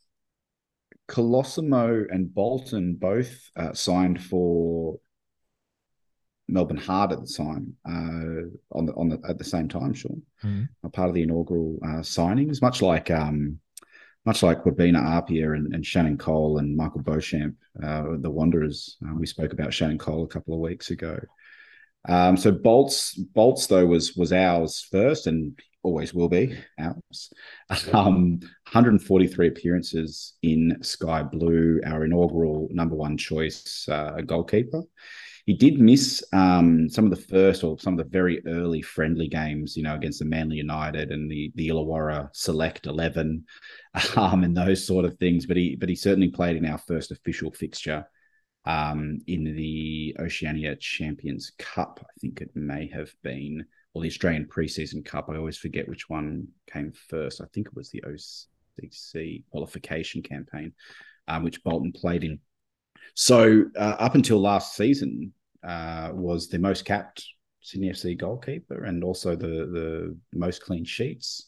Colosimo and Bolton both uh, signed for Melbourne Heart at the time, uh, on the on the at the same time, Sean. Mm. A part of the inaugural uh, signings, much like um, much like Wabena Apia and, and Shannon Cole and Michael Beauchamp, uh, the Wanderers. Uh, we spoke about Shannon Cole a couple of weeks ago. Um, so Bolts, Bolts though was was ours first, and always will be ours. Um, one hundred forty-three appearances in Sky Blue, our inaugural number one choice uh, goalkeeper. He did miss um, some of the first or some of the very early friendly games, you know, against the Manly United and the the Illawarra Select Eleven, um, and those sort of things. But he but he certainly played in our first official fixture um, in the Oceania Champions Cup. I think it may have been, or the Australian Preseason Cup. I always forget which one came first. I think it was the O C C qualification campaign, um, which Bolton played in. So uh, up until last season, uh, was the most capped Sydney F C goalkeeper and also the the most clean sheets.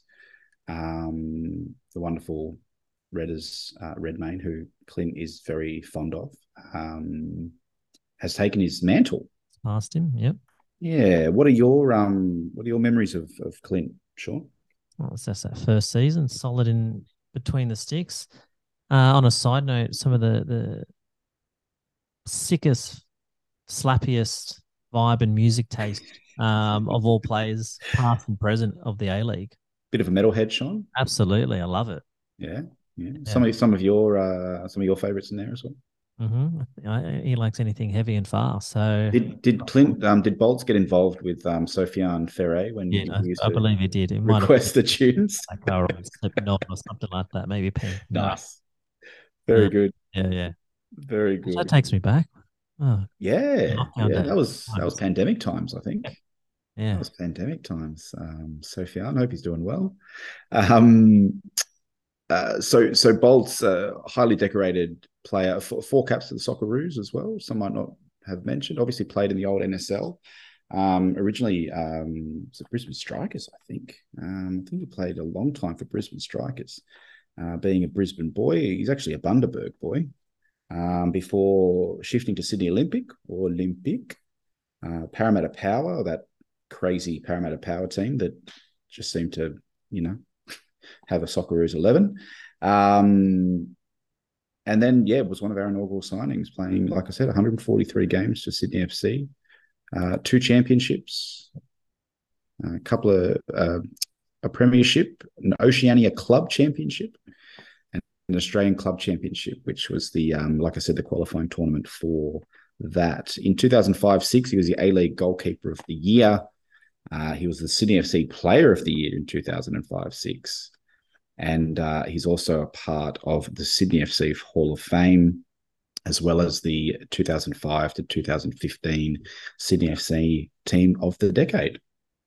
Um, the wonderful Redders, uh, Redmayne, who Clint is very fond of, um, has taken his mantle. Past him, yep. Yeah. What are your um What are your memories of of Clint, Sean? Well, it's just that first season, solid in between the sticks. Uh, on a side note, some of the the sickest, slappiest vibe and music taste um, of all players, past and present, of the A League. Bit of a metalhead, Sean. Absolutely, I love it. Yeah, yeah. Yeah. Some of some of your uh, some of your favorites in there as well. Mm-hmm. I, he likes anything heavy and fast. So Did did Clint um, did Bolts get involved with um, Sofiane Ferre when yeah, he I, used I to believe he did. It might have request the tunes? been like or Slipknot or something like that. Maybe Pink. Nice, very Uh, good, yeah, yeah. very So that good. takes me back. Oh, Yeah, lockdown yeah. days. That was that was pandemic times, I think. That Yeah. was pandemic times. Um, Sofiane, I hope he's doing well. Um, uh, so so Bolt's a highly decorated player, four, four caps for the Socceroos as well. Some might not have mentioned. Obviously played in the old N S L. Um, originally, um, was it Brisbane Strikers, I think. Um, I think he played a long time for Brisbane Strikers. Uh, being a Brisbane boy, he's actually a Bundaberg boy. Um, before shifting to Sydney Olympic or Olympic, uh, Parramatta Power, that crazy Parramatta Power team that just seemed to, you know, have a Socceroos eleven. Um, and then, yeah, it was one of our inaugural signings, playing, like I said, one hundred forty-three games for Sydney F C, uh, two championships, a couple of uh, a premiership, an Oceania Club Championship, and an Australian Club Championship, which was the, um, like I said, the qualifying tournament for that. In two thousand five six, he was the A-League Goalkeeper of the Year. Uh, he was the Sydney F C Player of the Year in two thousand five six. And uh, he's also a part of the Sydney F C Hall of Fame, as well as the two thousand five to two thousand fifteen Sydney F C Team of the Decade.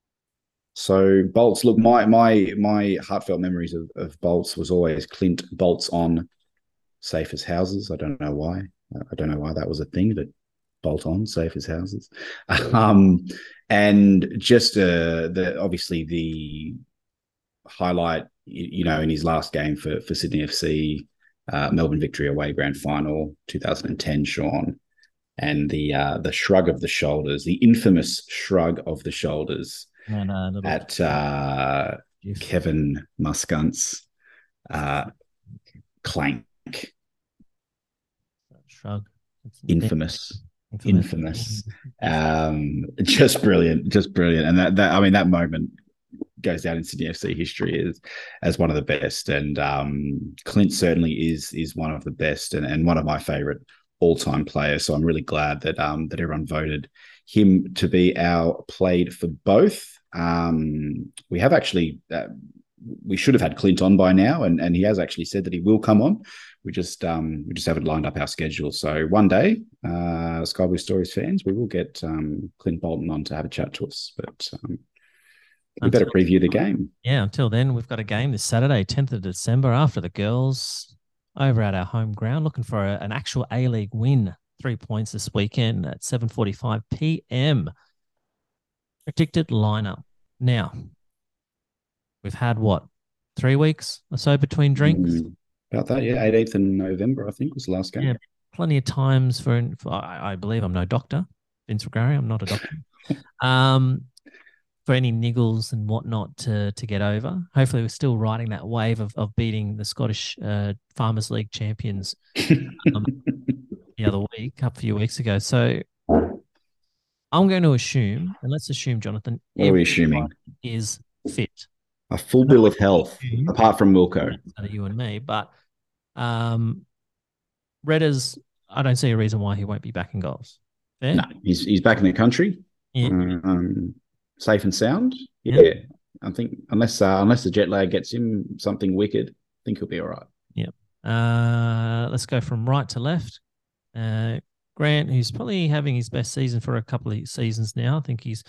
So Bolts, look, my my my heartfelt memories of, of Bolts was always Clint Bolts on, safe as houses. I don't know why. I don't know why that was a thing, but bolt on, safe as houses. Um, and just uh, the obviously the highlight, you know, in his last game for for Sydney F C, uh, Melbourne victory away grand final, two thousand ten, Sean, and the uh, the shrug of the shoulders, the infamous shrug of the shoulders And uh, little at uh, Kevin Muscunt's uh, clank. Shrug. It's Infamous. infamous. Infamous. Um, just brilliant, just brilliant. And that, that, I mean, that moment goes down in Sydney F C history as as one of the best. And um, Clint certainly is is one of the best and, and one of my favourite all time players. So I'm really glad that um, that everyone voted him to be our played for both. Um, we have actually. Uh, we should have had Clint on by now, and, and he has actually said that he will come on. We just um, we just haven't lined up our schedule. So one day, uh, Sky Blue Stories fans, we will get um, Clint Bolton on to have a chat to us. But um, we Until, better preview the game. Yeah, until then, we've got a game this Saturday, tenth of December, after the girls over at our home ground, looking for a, an actual A-League win. Three points this weekend at seven forty-five p.m. Predicted lineup. Now, we've had, what, three weeks or so between drinks? Mm, about that, yeah. eighteenth of November, I think, was the last game. Yeah, plenty of times for, for I, I believe I'm no doctor. Vince Gregari, I'm not a doctor. um, for any niggles and whatnot to to get over. Hopefully we're still riding that wave of, of beating the Scottish uh, Farmers League champions um, the other week, a few weeks ago. So I'm going to assume, and let's assume, Jonathan, what are we assuming? Is fit. A full bill of health, apart from Wilco. You and me, but um, Redders, I don't see a reason why he won't be back in goals. Fair? No, he's he's back in the country, yeah. um, safe and sound. Yeah, yeah. I think unless uh, unless the jet lag gets him something wicked, I think he'll be all right. Yeah. Uh, let's go from right to left. Uh, Grant, who's probably having his best season for a couple of seasons now. I think he's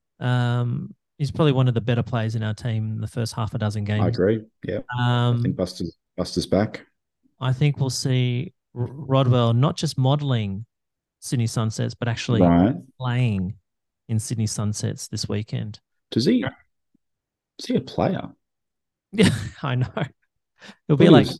um. He's probably one of the better players in our team in the first half a dozen games. I agree. Yeah. Um, I think Buster's, Buster's back. I think we'll see Rodwell not just modelling Sydney Sunsets, but actually right. playing in Sydney Sunsets this weekend. Does he? Is he a player? Yeah, I know. He'll be like,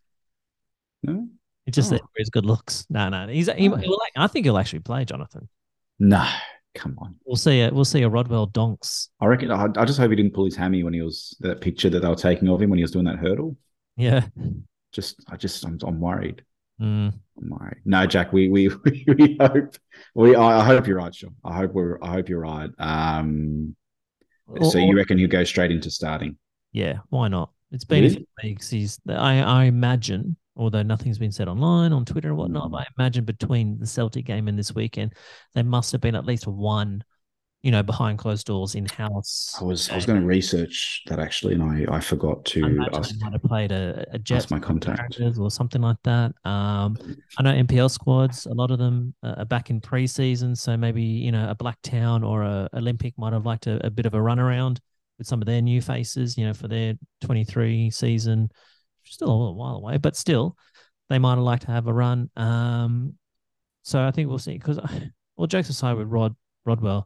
no, it's just oh. that for his good looks. No, no, he's. He, oh. he'll, I think he'll actually play, Jonathan. No. Come on. We'll see a we'll see a Rodwell donks. I reckon. I, I just hope he didn't pull his hammy when he was that picture that they were taking of him when he was doing that hurdle. Yeah. Just, I just, I'm, I'm worried. Mm. I'm worried. No, Jack. We, we, we hope. We, I, I hope you're right, Sean. I hope we're. I hope you're right. Um. Or, so you reckon he'll go straight into starting? Yeah. Why not? It's been really? a few weeks. He's. I. I imagine. Although nothing's been said online, on Twitter and whatnot, mm. I imagine between the Celtic game and this weekend, there must have been at least one, you know, behind closed doors in house. I was I was going to research that actually, and I, I forgot to ask. Might have played a, a Jets my contact or something like that. Um, I know N P L squads, a lot of them are back in pre-season, so maybe you know a Blacktown or a Olympic might have liked a, a bit of a run around with some of their new faces, you know, for their twenty-three season. Still a little while away, but still, they might have liked to have a run. Um, so I think we'll see. Because, well, jokes aside with Rod Rodwell,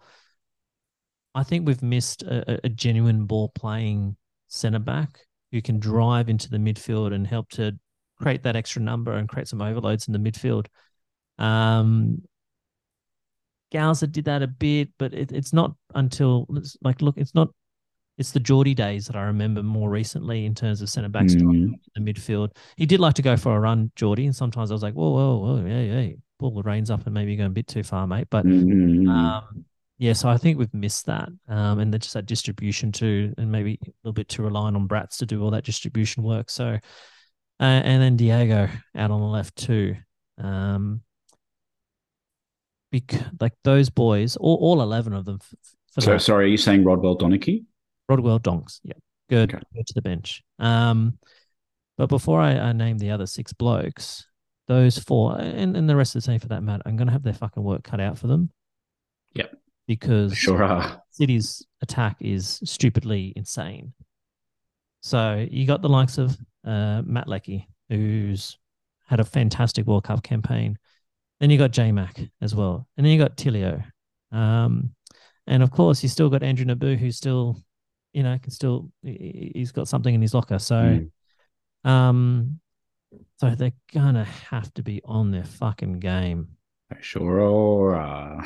I think we've missed a, a genuine ball playing centre back who can drive into the midfield and help to create that extra number and create some overloads in the midfield. Um, Gowser did that a bit, but it, it's not until it's like look, it's not. It's the Geordie days that I remember more recently in terms of centre backs mm. in the midfield. He did like to go for a run, Geordie, and sometimes I was like, whoa, whoa, whoa, yeah, yeah, pull the reins up and maybe you're going a bit too far, mate. But mm. um, yeah, so I think we've missed that, um, and then just that distribution too, and maybe a little bit too reliant on Bratz to do all that distribution work. So, uh, and then Diego out on the left too. Um, because like those boys, all, all eleven of them. For so that. Sorry, are you saying Rodwell Donachie? Rodwell Donks, yeah, good. Okay. Go to the bench. Um, but before I, I name the other six blokes, those four and, and the rest of the team for that matter, I'm going to have their fucking work cut out for them. Yep, because sure are. City's attack is stupidly insane. So you got the likes of uh, Matt Leckie, who's had a fantastic World Cup campaign. Then you got J-Mac as well, and then you got Tilio, um, and of course you still got Andrew Naboo, who's still. You know, can still he's got something in his locker. So, mm. um, so they're gonna have to be on their fucking game. Sure. Uh,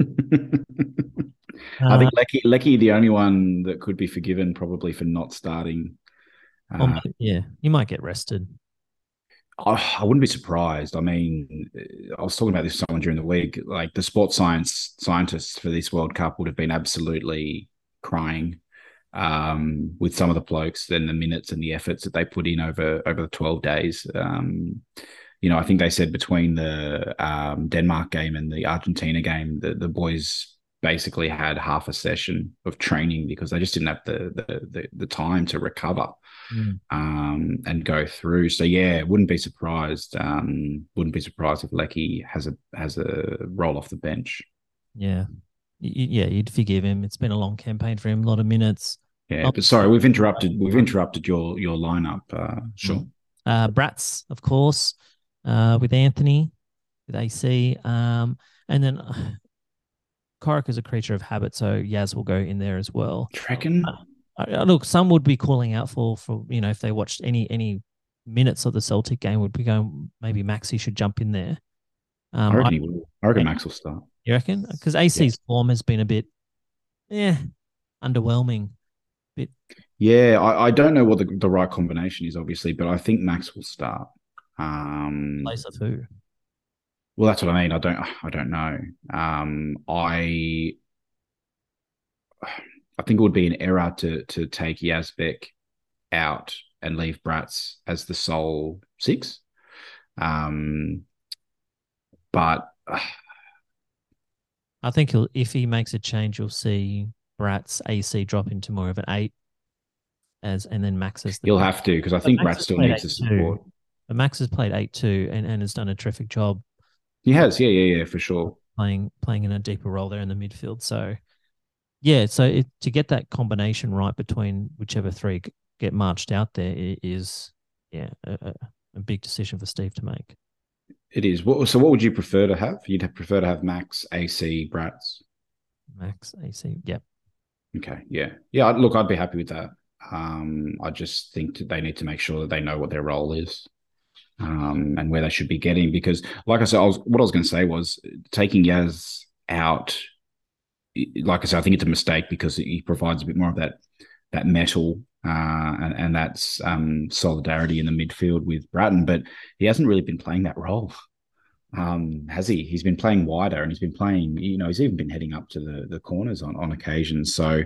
I think Leckie, Leckie, the only one that could be forgiven probably for not starting. Uh, um, yeah, you might get rested. I, I wouldn't be surprised. I mean, I was talking about this with someone during the week. Like the sports science scientists for this World Cup would have been absolutely crying. um, with some of the blokes than the minutes and the efforts that they put in over over the twelve days. Um, you know, I think they said between the um, Denmark game and the Argentina game, the, the boys basically had half a session of training because they just didn't have the the the, the time to recover Mm. um, and go through. So yeah, wouldn't be surprised. Um, wouldn't be surprised if Lecky has a has a roll off the bench. Yeah. Y- Yeah, you'd forgive him. It's been a long campaign for him, a lot of minutes. Yeah, Oh, but sorry, we've interrupted. We've interrupted your your lineup. Uh, sure. Uh, Brats, of course, uh, with Anthony, with A C, um, and then uh, Corrick is a creature of habit, so Yaz will go in there as well. Do you reckon? Uh, uh, look, some would be calling out for for you know if they watched any any minutes of the Celtic game, would be going maybe Maxi should jump in there. Um, I reckon I, he will. I reckon Max will start. you reckon? Because A C's form has been a bit, yeah, underwhelming. Bit Yeah, I, I don't know what the, the right combination is, obviously, but I think Max will start. Um, place of who? well, that's what I mean. I don't. I don't know. Um, I I think it would be an error to to take Yazbek out and leave Bratz as the sole six. Um, but uh, I think he'll, if he makes a change, you'll see Bratz A C drop into more of an eight, as and then Max as the. he'll have to because I think Max Bratz has still played needs the eight two. support. But Max has played eight two and, and has done a terrific job He has, yeah, yeah, yeah, for sure. playing playing in a deeper role there in the midfield. So yeah, so it, to get that combination right between whichever three get marched out there is yeah a, a big decision for Steve to make. It is. What, so what would you prefer to have? You'd prefer to have Max, A C, Bratz? Max, A C, yep. Okay, yeah. Yeah, look, I'd be happy with that. Um, I just think that they need to make sure that they know what their role is um, and where they should be getting. Because, like I said, I was, what I was going to say was taking Yaz out, like I said, I think it's a mistake because he provides a bit more of that that metal uh, and, and that's um, solidarity in the midfield with Bratton, but he hasn't really been playing that role. Um, has he? He's been playing wider and he's been playing, you know, he's even been heading up to the, the corners on, on occasion. So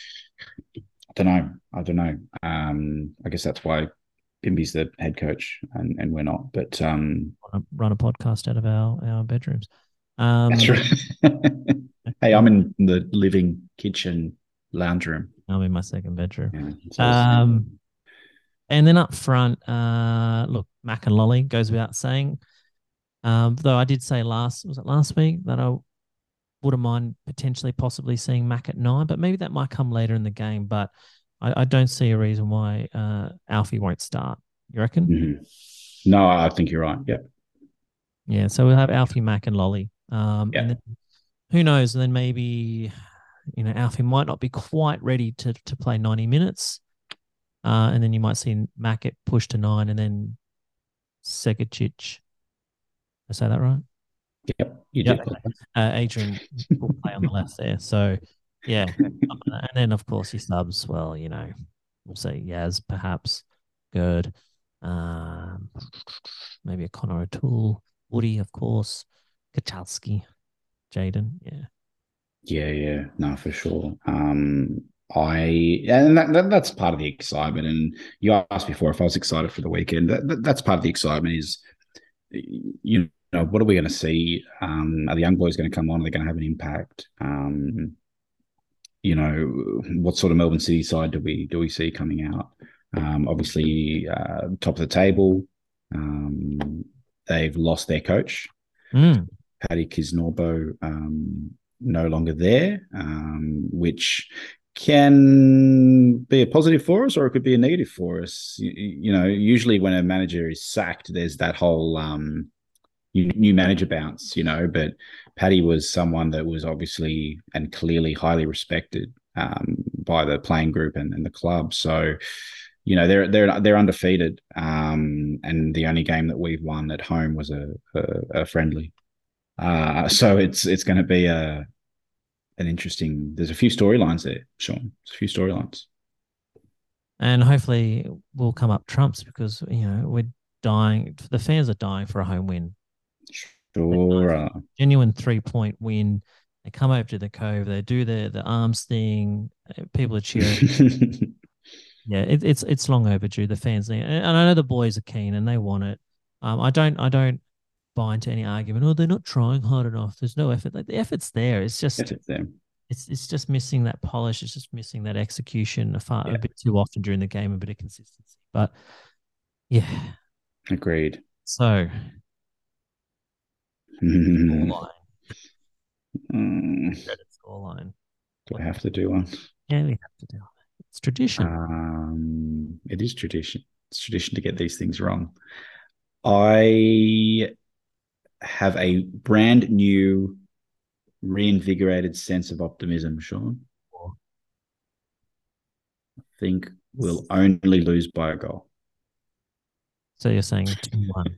I don't know. I don't know. Um, I guess that's why Bimby's the head coach and, and we're not. But um, Run a, run a podcast out of our, our bedrooms. Um, that's right. Hey, I'm in the living kitchen lounge room. I'm in my second bedroom. Yeah, so Um, and then up front, uh, look, Mac and Lolly goes without saying. Um, though I did say last was it last week that I wouldn't mind potentially possibly seeing Mac at nine, but maybe that might come later in the game. But I, I don't see a reason why uh, Alfie won't start. You reckon? Mm-hmm. No, I think you're right. Yep. Yeah. So we'll have Alfie, Mac, and Lolly. Um, Yep. And then who knows? And then maybe you know Alfie might not be quite ready to to play ninety minutes. Uh, and then you might see Mac get pushed to nine, and then Segacic. I say that right? Yep. You Yep. did. Uh, Adrian will play on the left there. So, yeah. And then, of course, your subs, well, you know, we'll say Yaz, perhaps, Gerd, um, maybe a Connor O'Toole, Woody, of course, Kachalski, Jaden. Yeah. Yeah, yeah, no, for sure. Um, I and that, that that's part of the excitement. And you asked before if I was excited for the weekend. That, that that's part of the excitement. Is you know what are we going to see? Um, are the young boys going to come on? Are they going to have an impact? Um, you know, what sort of Melbourne City side do we do we see coming out? Um, obviously, uh, top of the table. Um, they've lost their coach, Mm. Paddy Kisnorbo. Um, no longer there, um, which can be a positive for us or it could be a negative for us. You, you know, usually when a manager is sacked, there's that whole um, new manager bounce, you know, but Paddy was someone that was obviously and clearly highly respected um, by the playing group and, and the club. So, you know, they're they're they're undefeated, um, and the only game that we've won at home was a, a, a friendly. Uh, so it's it's going to be a an interesting. There's a few storylines there, Sean. There's a few storylines, And hopefully we'll come up trumps because, you know, we're dying. The fans are dying for a home win. sure. Uh, Genuine three point win They come over to the Cove. They do the the arms thing. People are cheering. Yeah, it, it's it's long overdue. The fans need, and I know the boys are keen and they want it. Um, I don't I don't buy into any argument. Oh, they're not trying hard enough. There's no effort. Like the effort's there. It's just It's them. it's it's just missing that polish. It's just missing that execution a, far, Yeah. a bit too often during the game. A bit of consistency. But yeah, Agreed. so Mm. scoreline, Mm. credit scoreline. Do I have to do one? Yeah, we have to do it. It's tradition. Um, it is tradition. It's tradition to get these things wrong. I have a brand new, reinvigorated sense of optimism, Sean. I think we'll only lose by a goal. So you're saying two one.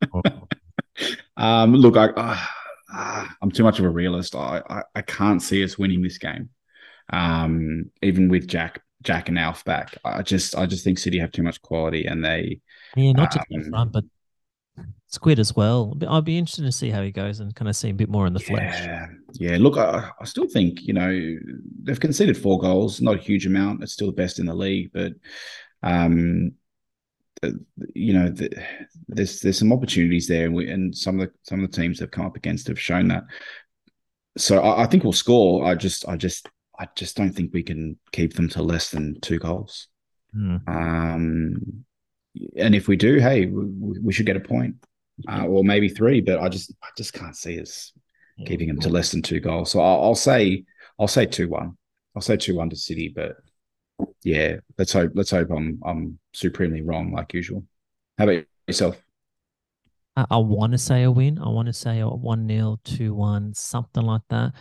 Um, look, I, uh, I'm too much of a realist. I, I, I can't see us winning this game. Um, even with Jack, Jack and Alf back, I just, I just think City have too much quality, and they, Yeah, not just in um, front, but Squid as well. But I'd be interested to see how he goes and kind of see a bit more in the flesh. yeah, yeah. Look, I, I still think you know they've conceded four goals, not a huge amount. It's still the best in the league, but um, the- you know, the, there's there's some opportunities there, and, we, and some of the some of the teams they've come up against have shown that. So I, I think we'll score. I just, I just, I just don't think we can keep them to less than two goals. Hmm. Um, and if we do, hey, we, we should get a point, uh, or maybe three. But I just, I just can't see us Yeah. keeping them to less than two goals. So I'll, I'll say, I'll say two one. I'll say two one to City. But yeah, let's hope, let's hope I'm, I'm supremely wrong like usual. How about yourself? I, I want to say a win. I want to say a one nil, two one, something like that.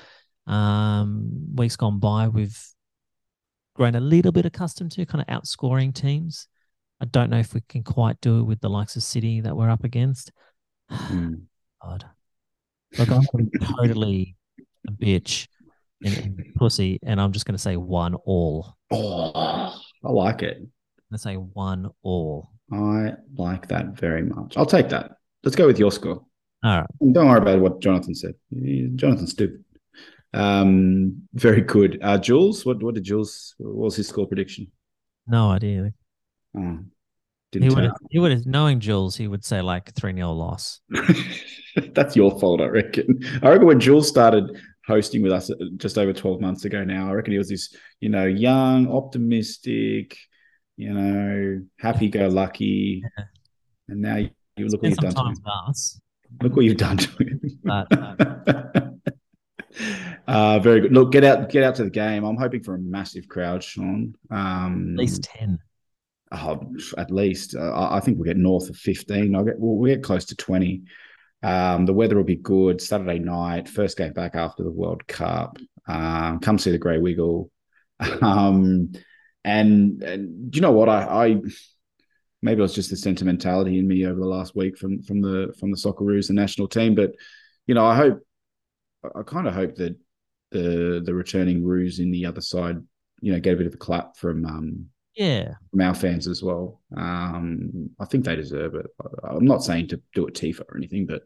Um, weeks gone by, we've grown a little bit accustomed to kind of outscoring teams. I don't know if we can quite do it with the likes of City that we're up against. Mm. God. Look, I'm gonna be totally a bitch and, and pussy, and I'm just going to say one all. Oh, I like it. I'm going to say one all. I like that very much. I'll take that. Let's go with your score. All right. Don't worry about what Jonathan said. Jonathan's stupid. Um, very good. Uh, Jules, what what did Jules? What was his score prediction? No idea. Oh, He didn't would turn have, he would have, knowing Jules, he would say like three nil loss. up. That's your fault, I reckon. I reckon when Jules started hosting with us just over twelve months ago now, I reckon he was this, you know, young, optimistic, you know, happy-go-lucky. Yeah. And now you, you look Spend what you've some done time to him. with us. Look what you've done to him. But, uh, very good. Look, get out, get out to the game. I'm hoping for a massive crowd, Sean. Um, At least ten. oh, at least. Uh, I I think we'll get north of fifteen. I'll get, we'll, we'll get close to twenty. Um, the weather will be good. Saturday night, first game back after the World Cup. Um, come see the Grey Wiggle. Um, and, and do you know what? I, I maybe it was just the sentimentality in me over the last week from from the from the Socceroos, the national team. But you know, I hope, I kind of hope that the the returning Roos in the other side, you know, get a bit of a clap from um, Yeah. from our fans as well. Um, I think they deserve it. I'm not saying to do it Tifa or anything, but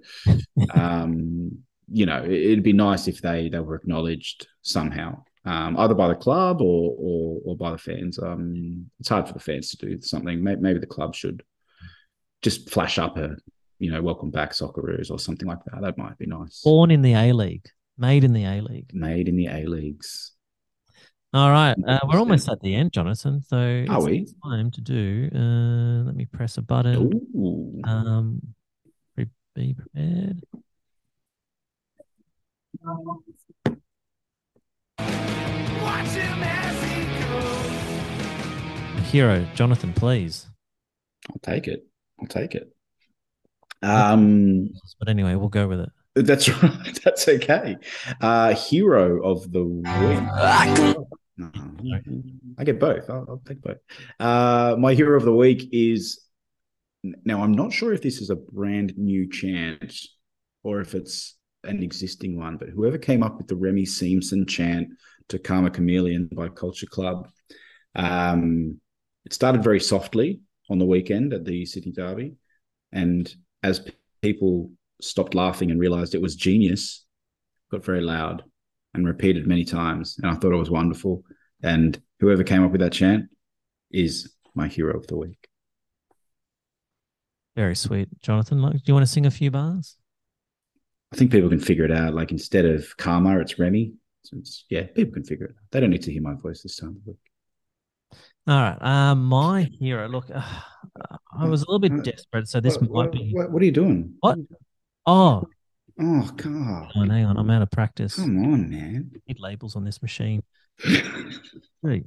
um, you know, it'd be nice if they they were acknowledged somehow, um, either by the club or or, or by the fans. Um, it's hard for the fans to do something. Maybe, maybe the club should just flash up a, you know, welcome back Socceroos or something like that. That might be nice. Born in the A League. Made in the A League. Made in the A Leagues. All right. Uh, we're almost at the end, Jonathan. So Are it's we? time to do. Uh, let me press a button. Ooh. Um, pre- be prepared. Hero, Jonathan, please. I'll take it. I'll take it. Um, But anyway, we'll go with it. that's right. That's okay. Uh, hero of the week. No, I get both. I'll, I'll take both. Uh, my hero of the week is, now I'm not sure if this is a brand new chant or if it's an existing one, but whoever came up with the Remy Seamson chant to Karma Chameleon by Culture Club. Um, it started very softly on the weekend at the Sydney Derby. And as p- people stopped laughing and realized it was genius, got very loud. and repeated many times. And I thought it was wonderful. And whoever came up with that chant is my hero of the week. Very sweet. Jonathan, like, do you want to sing a few bars? I think people can figure it out. Like instead of Karma, it's Remy. So it's, yeah, people can figure it out. They don't need to hear my voice this time of the week. All right. Um, my hero. Look, uh, I was a little bit desperate, so this what, might what, be. What, what are you doing? What? Oh. Oh, God. Hang on, hang on. I'm out of practice. Come on, man. Need labels on this machine. Hey.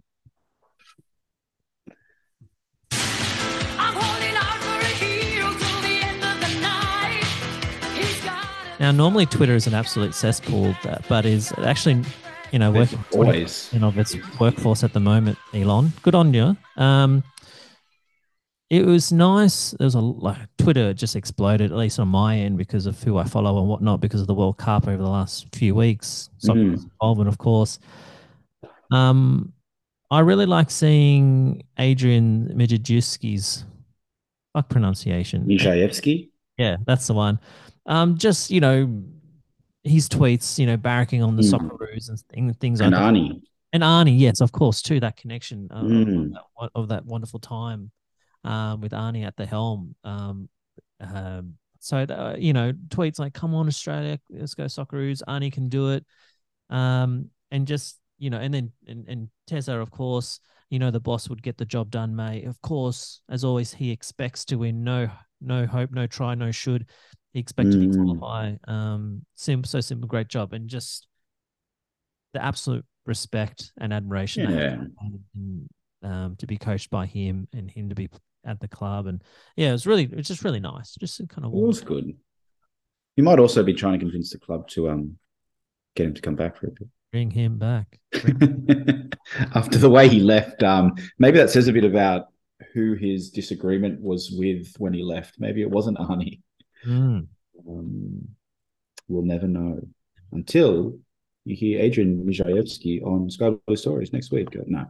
Now, normally Twitter is an absolute cesspool, but is actually, you know, working always, you know, of its workforce at the moment. Elon, good on you. Um, it was nice. There was a like Twitter just exploded, at least on my end, because of who I follow and whatnot, because of the World Cup over the last few weeks. Soccer mm. involvement, of course. Um, I really like seeing Adrian Mijajewski's fuck pronunciation. Mijajewski? Yeah, that's the one. Um, just, you know, his tweets, you know, barracking on the mm. Socceroos and things, things and like Arnie. that. And Arnie, yes, of course, too, that connection of, mm. of, that, of that wonderful time um, with Arnie at the helm. Um, um, so, the, you know, tweets like, come on, Australia, let's go Socceroos. Arnie can do it. Um, and just, you know, and then, and, and Tezza, of course, you know, the boss would get the job done, mate. Of course, as always, he expects to win. No, no hope, no try, no should. He expected mm. to qualify. Um, simple, so simple, great job, and just the absolute respect and admiration yeah. and, and, um, to be coached by him and him to be at the club, and yeah, it was really, it's just really nice. Just kind of it was good. You might also be trying to convince the club to um get him to come back for a bit. Bring him back. Bring him. After the way he left, um, maybe that says a bit about who his disagreement was with when he left. Maybe it wasn't Arnie. Mm. Um, we'll never know until you hear Adrian Mijajewski on Sky Blue Stories next week. No.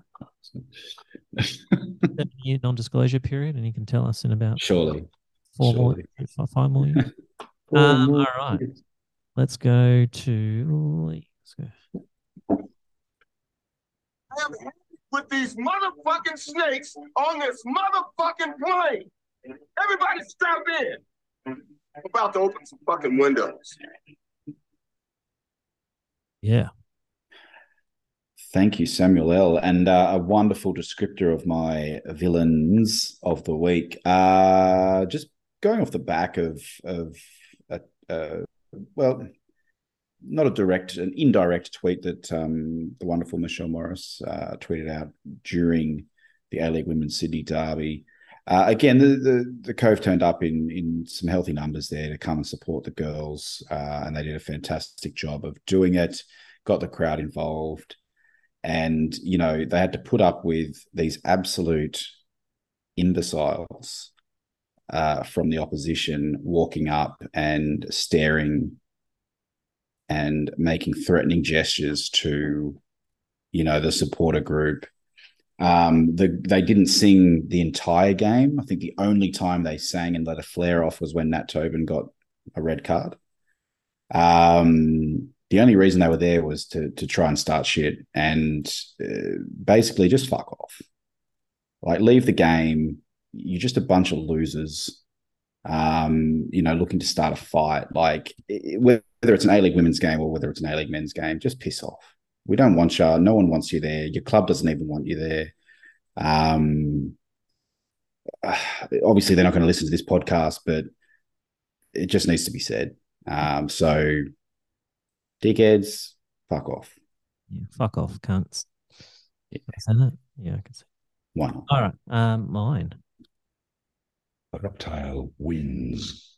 Non-disclosure period, and you can tell us in about surely four surely. more, five more years. um, more all right, years. Let's go to. Let's go. I'm happy with these motherfucking snakes on this motherfucking plane. Everybody strap in. I'm about to open some fucking windows. Yeah. Thank you, Samuel L. And uh, a wonderful descriptor of my villains of the week. Uh, just going off the back of, of a, uh, well, not a direct, an indirect tweet that um, the wonderful Michelle Morris uh, tweeted out during the A-League Women's Sydney Derby. Uh, again, the, the the Cove turned up in in some healthy numbers there to come and support the girls, uh, and they did a fantastic job of doing it. Got the crowd involved, and you know they had to put up with these absolute imbeciles uh, from the opposition walking up and staring and making threatening gestures to, you know, the supporter group. Um, the, they didn't sing the entire game. I think the only time they sang and let a flare off was when Nat Tobin got a red card. Um, the only reason they were there was to to try and start shit and uh, basically just fuck off. Like, leave the game. You're just a bunch of losers, um, you know, looking to start a fight. Like, it, whether it's an A-League women's game or whether it's an A-League men's game, just piss off. We don't want you. No one wants you there. Your club doesn't even want you there. Um, obviously, they're not going to listen to this podcast, but it just needs to be said. Um, so, dickheads, fuck off. Yeah, fuck off, cunts. Yeah. Can I say that? Yeah, I can say. Why not? All right, um, mine. A reptile wins.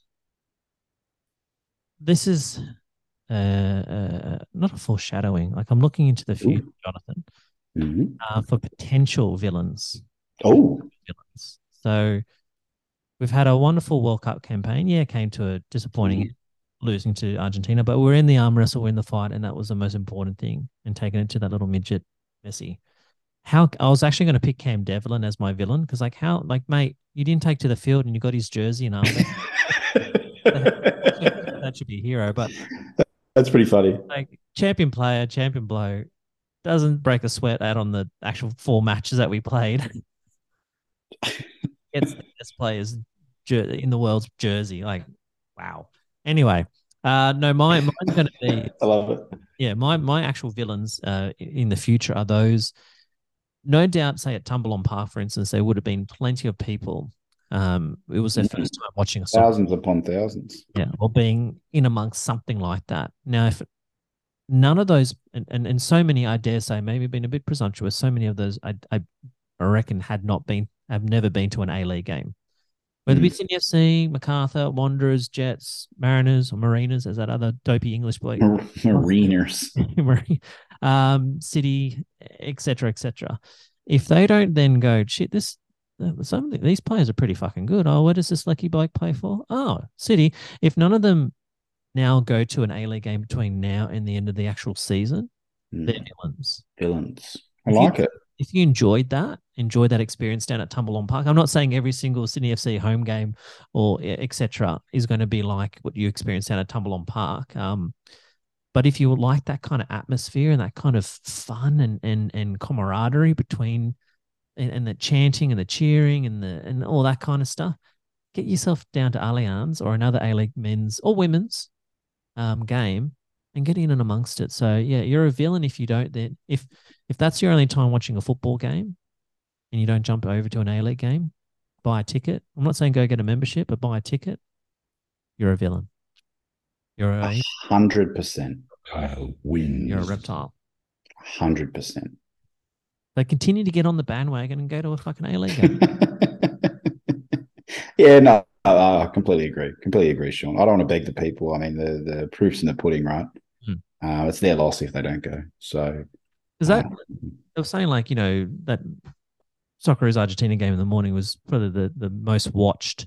This is uh, uh, not a foreshadowing. Like, I'm looking into the future, Ooh. Jonathan, mm-hmm. uh, for potential villains. Oh, villains. So we've had a wonderful World Cup campaign. Yeah, came to a disappointing mm-hmm. losing to Argentina, but we're in the arm wrestle, we're in the fight, and that was the most important thing. And taking it to that little midget, Messi. How I was actually going to pick Cam Devlin as my villain because, like, how, like, mate, you didn't take to the field and you got his jersey and all that. That should be a hero, but That's pretty funny. Like champion player, champion bloke doesn't break a sweat out on the actual four matches that we played. It's the best players in the world's jersey. Like, wow. Anyway, uh, no, my mine's going to be. I love it. Yeah, my my actual villains uh, in the future are those. No doubt, say at Tumble Park, for instance, there would have been plenty of people. Um, it was their first time watching a soccer. Thousands upon thousands. Yeah, or being in amongst something like that. Now, if none of those, and, and, and so many, I dare say, maybe been a bit presumptuous, so many of those, I, I reckon, had not been, have never been to an A-League game. Whether it be Sydney F C, Macarthur, Wanderers, Jets, Mariners, or Marinas, as that other dopey English bloke. Mariners. um, City, et cetera, et cetera. If they don't then go, shit, this, some these players are pretty fucking good. Oh, where does this Lecky bloke play for? Oh, City. If none of them now go to an A-League game between now and the end of the actual season, mm. they're villains. Villains. I if like you, it. If you enjoyed that, enjoyed that experience down at Tumble Park, I'm not saying every single Sydney F C home game or et cetera is going to be like what you experienced down at Tumble Park. Um, but if you like that kind of atmosphere and that kind of fun and and and camaraderie between and, and the chanting and the cheering and the and all that kind of stuff, get yourself down to Allianz or another A-League men's or women's um, game and get in and amongst it. So yeah, you're a villain if you don't then if if that's your only time watching a football game and you don't jump over to an A-League game, buy a ticket. I'm not saying go get a membership, but buy a ticket. You're a villain. You're a hundred percent. Kyle wins. You're a reptile. Hundred percent. They continue to get on the bandwagon and go to a fucking A-League game. Yeah, no, I completely agree. Completely agree, Sean. I don't want to beg the people. I mean, the the proof's in the pudding, right? Hmm. Uh, it's their loss if they don't go. So, is that um, they were saying like you know that Socceroos Argentina game in the morning was probably the the most watched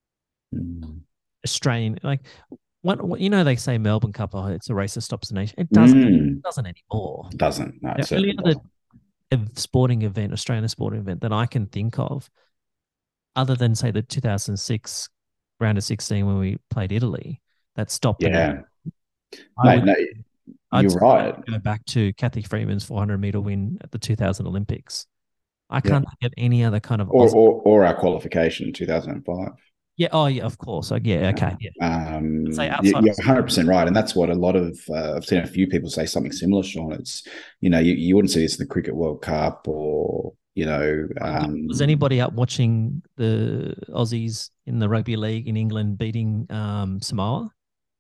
mm. Australian like. What, what you know they say Melbourne Cup, oh, it's a race that stops the nation. It doesn't. Mm. It doesn't anymore. It doesn't. No, the only other sporting event, Australian sporting event that I can think of, other than say the two thousand six round of sixteen when we played Italy, that stopped. Yeah. Mate, would, no, you're I'd right. Go back to Kathy Freeman's four hundred meter win at the two thousand Olympics. I can't yeah. think of any other kind of or, or or our qualification in two thousand five. Yeah. Oh, yeah. Of course. Like, yeah. Okay. Yeah. Um, you're one hundred percent right, and that's what a lot of uh, I've seen a few people say something similar, Sean. It's you know you, you wouldn't see this in the Cricket World Cup or you know. Um, Was anybody up watching the Aussies in the rugby league in England beating um, Samoa?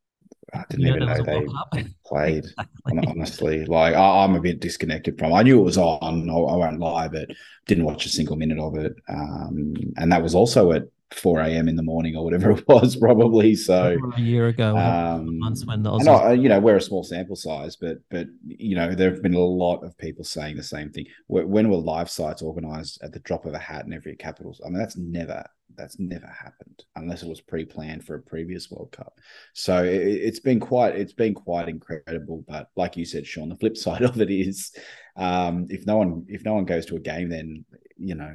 I didn't you even know, know they played. Exactly. Honestly, like I, I'm a bit disconnected from. I knew it was on. I, I won't lie, but didn't watch a single minute of it. Um, and that was also at four a.m. in the morning or whatever it was, probably. So a year ago, um, months when the Aussies... and I, you know, we're a small sample size, but but you know, there have been a lot of people saying the same thing. When were live sites organised at the drop of a hat in every Capitals? I mean, that's never that's never happened unless it was pre-planned for a previous World Cup. So it, it's been quite it's been quite incredible. But like you said, Sean, the flip side of it is um, if no one if no one goes to a game, then you know.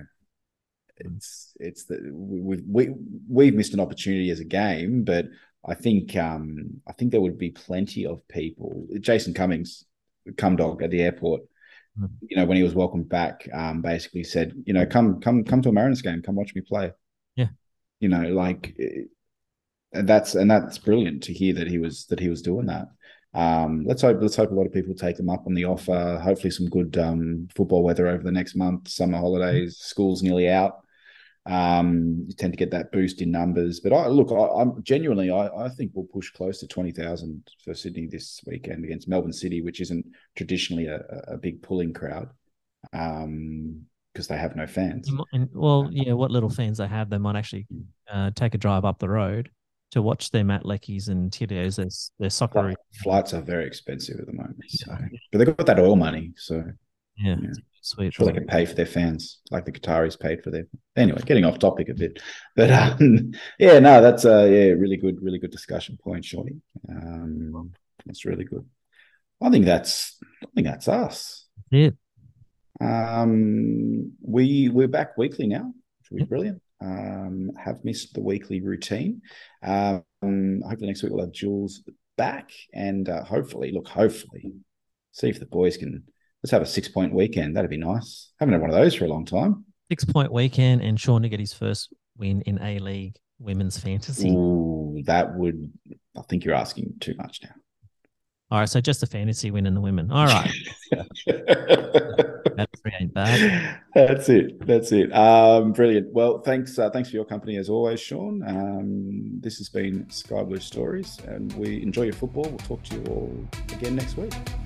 It's it's that we we we've missed an opportunity as a game, but I think um I think there would be plenty of people. Jason Cummings, cum dog at the airport, mm. you know, when he was welcomed back, um, basically said, you know, come come come to a Mariners game, come watch me play. Yeah, you know, like, and that's and that's brilliant to hear that he was that he was doing that. Um, let's hope let's hope a lot of people take them up on the offer. Hopefully, some good um, football weather over the next month. Summer holidays, school's nearly out. Um, you tend to get that boost in numbers. But I look, I, I'm genuinely, I, I think we'll push close to twenty thousand for Sydney this weekend against Melbourne City, which isn't traditionally a, a big pulling crowd, um, because they have no fans. And, well, yeah, what little fans they have, they might actually uh, take a drive up the road to watch their Matt Leckies and Tirios, their, their soccer. Flights are very expensive at the moment, so. But they've got that oil money, so yeah. yeah. Sweet. Sure, they can pay for their fans like the Qataris paid for their. Anyway, getting off topic a bit, but um, yeah, no, that's a yeah, really good, really good discussion point, Shorty. Um, that's really good. I think that's, I think that's us. Yeah. Um, we we're back weekly now, which will be yeah. brilliant. Um, have missed the weekly routine. Um, hopefully next week we'll have Jules back, and uh, hopefully, look, hopefully, see if the boys can. Let's have a six-point weekend. That'd be nice. Haven't had one of those for a long time. Six-point weekend, and Sean to get his first win in A-League women's fantasy. Ooh, that would. I think you're asking too much now. All right, so just a fantasy win in the women. All right. That three ain't bad. That's it. That's it. Um, brilliant. Well, thanks. Uh, thanks for your company as always, Sean. Um, this has been Sky Blue Stories, and we enjoy your football. We'll talk to you all again next week.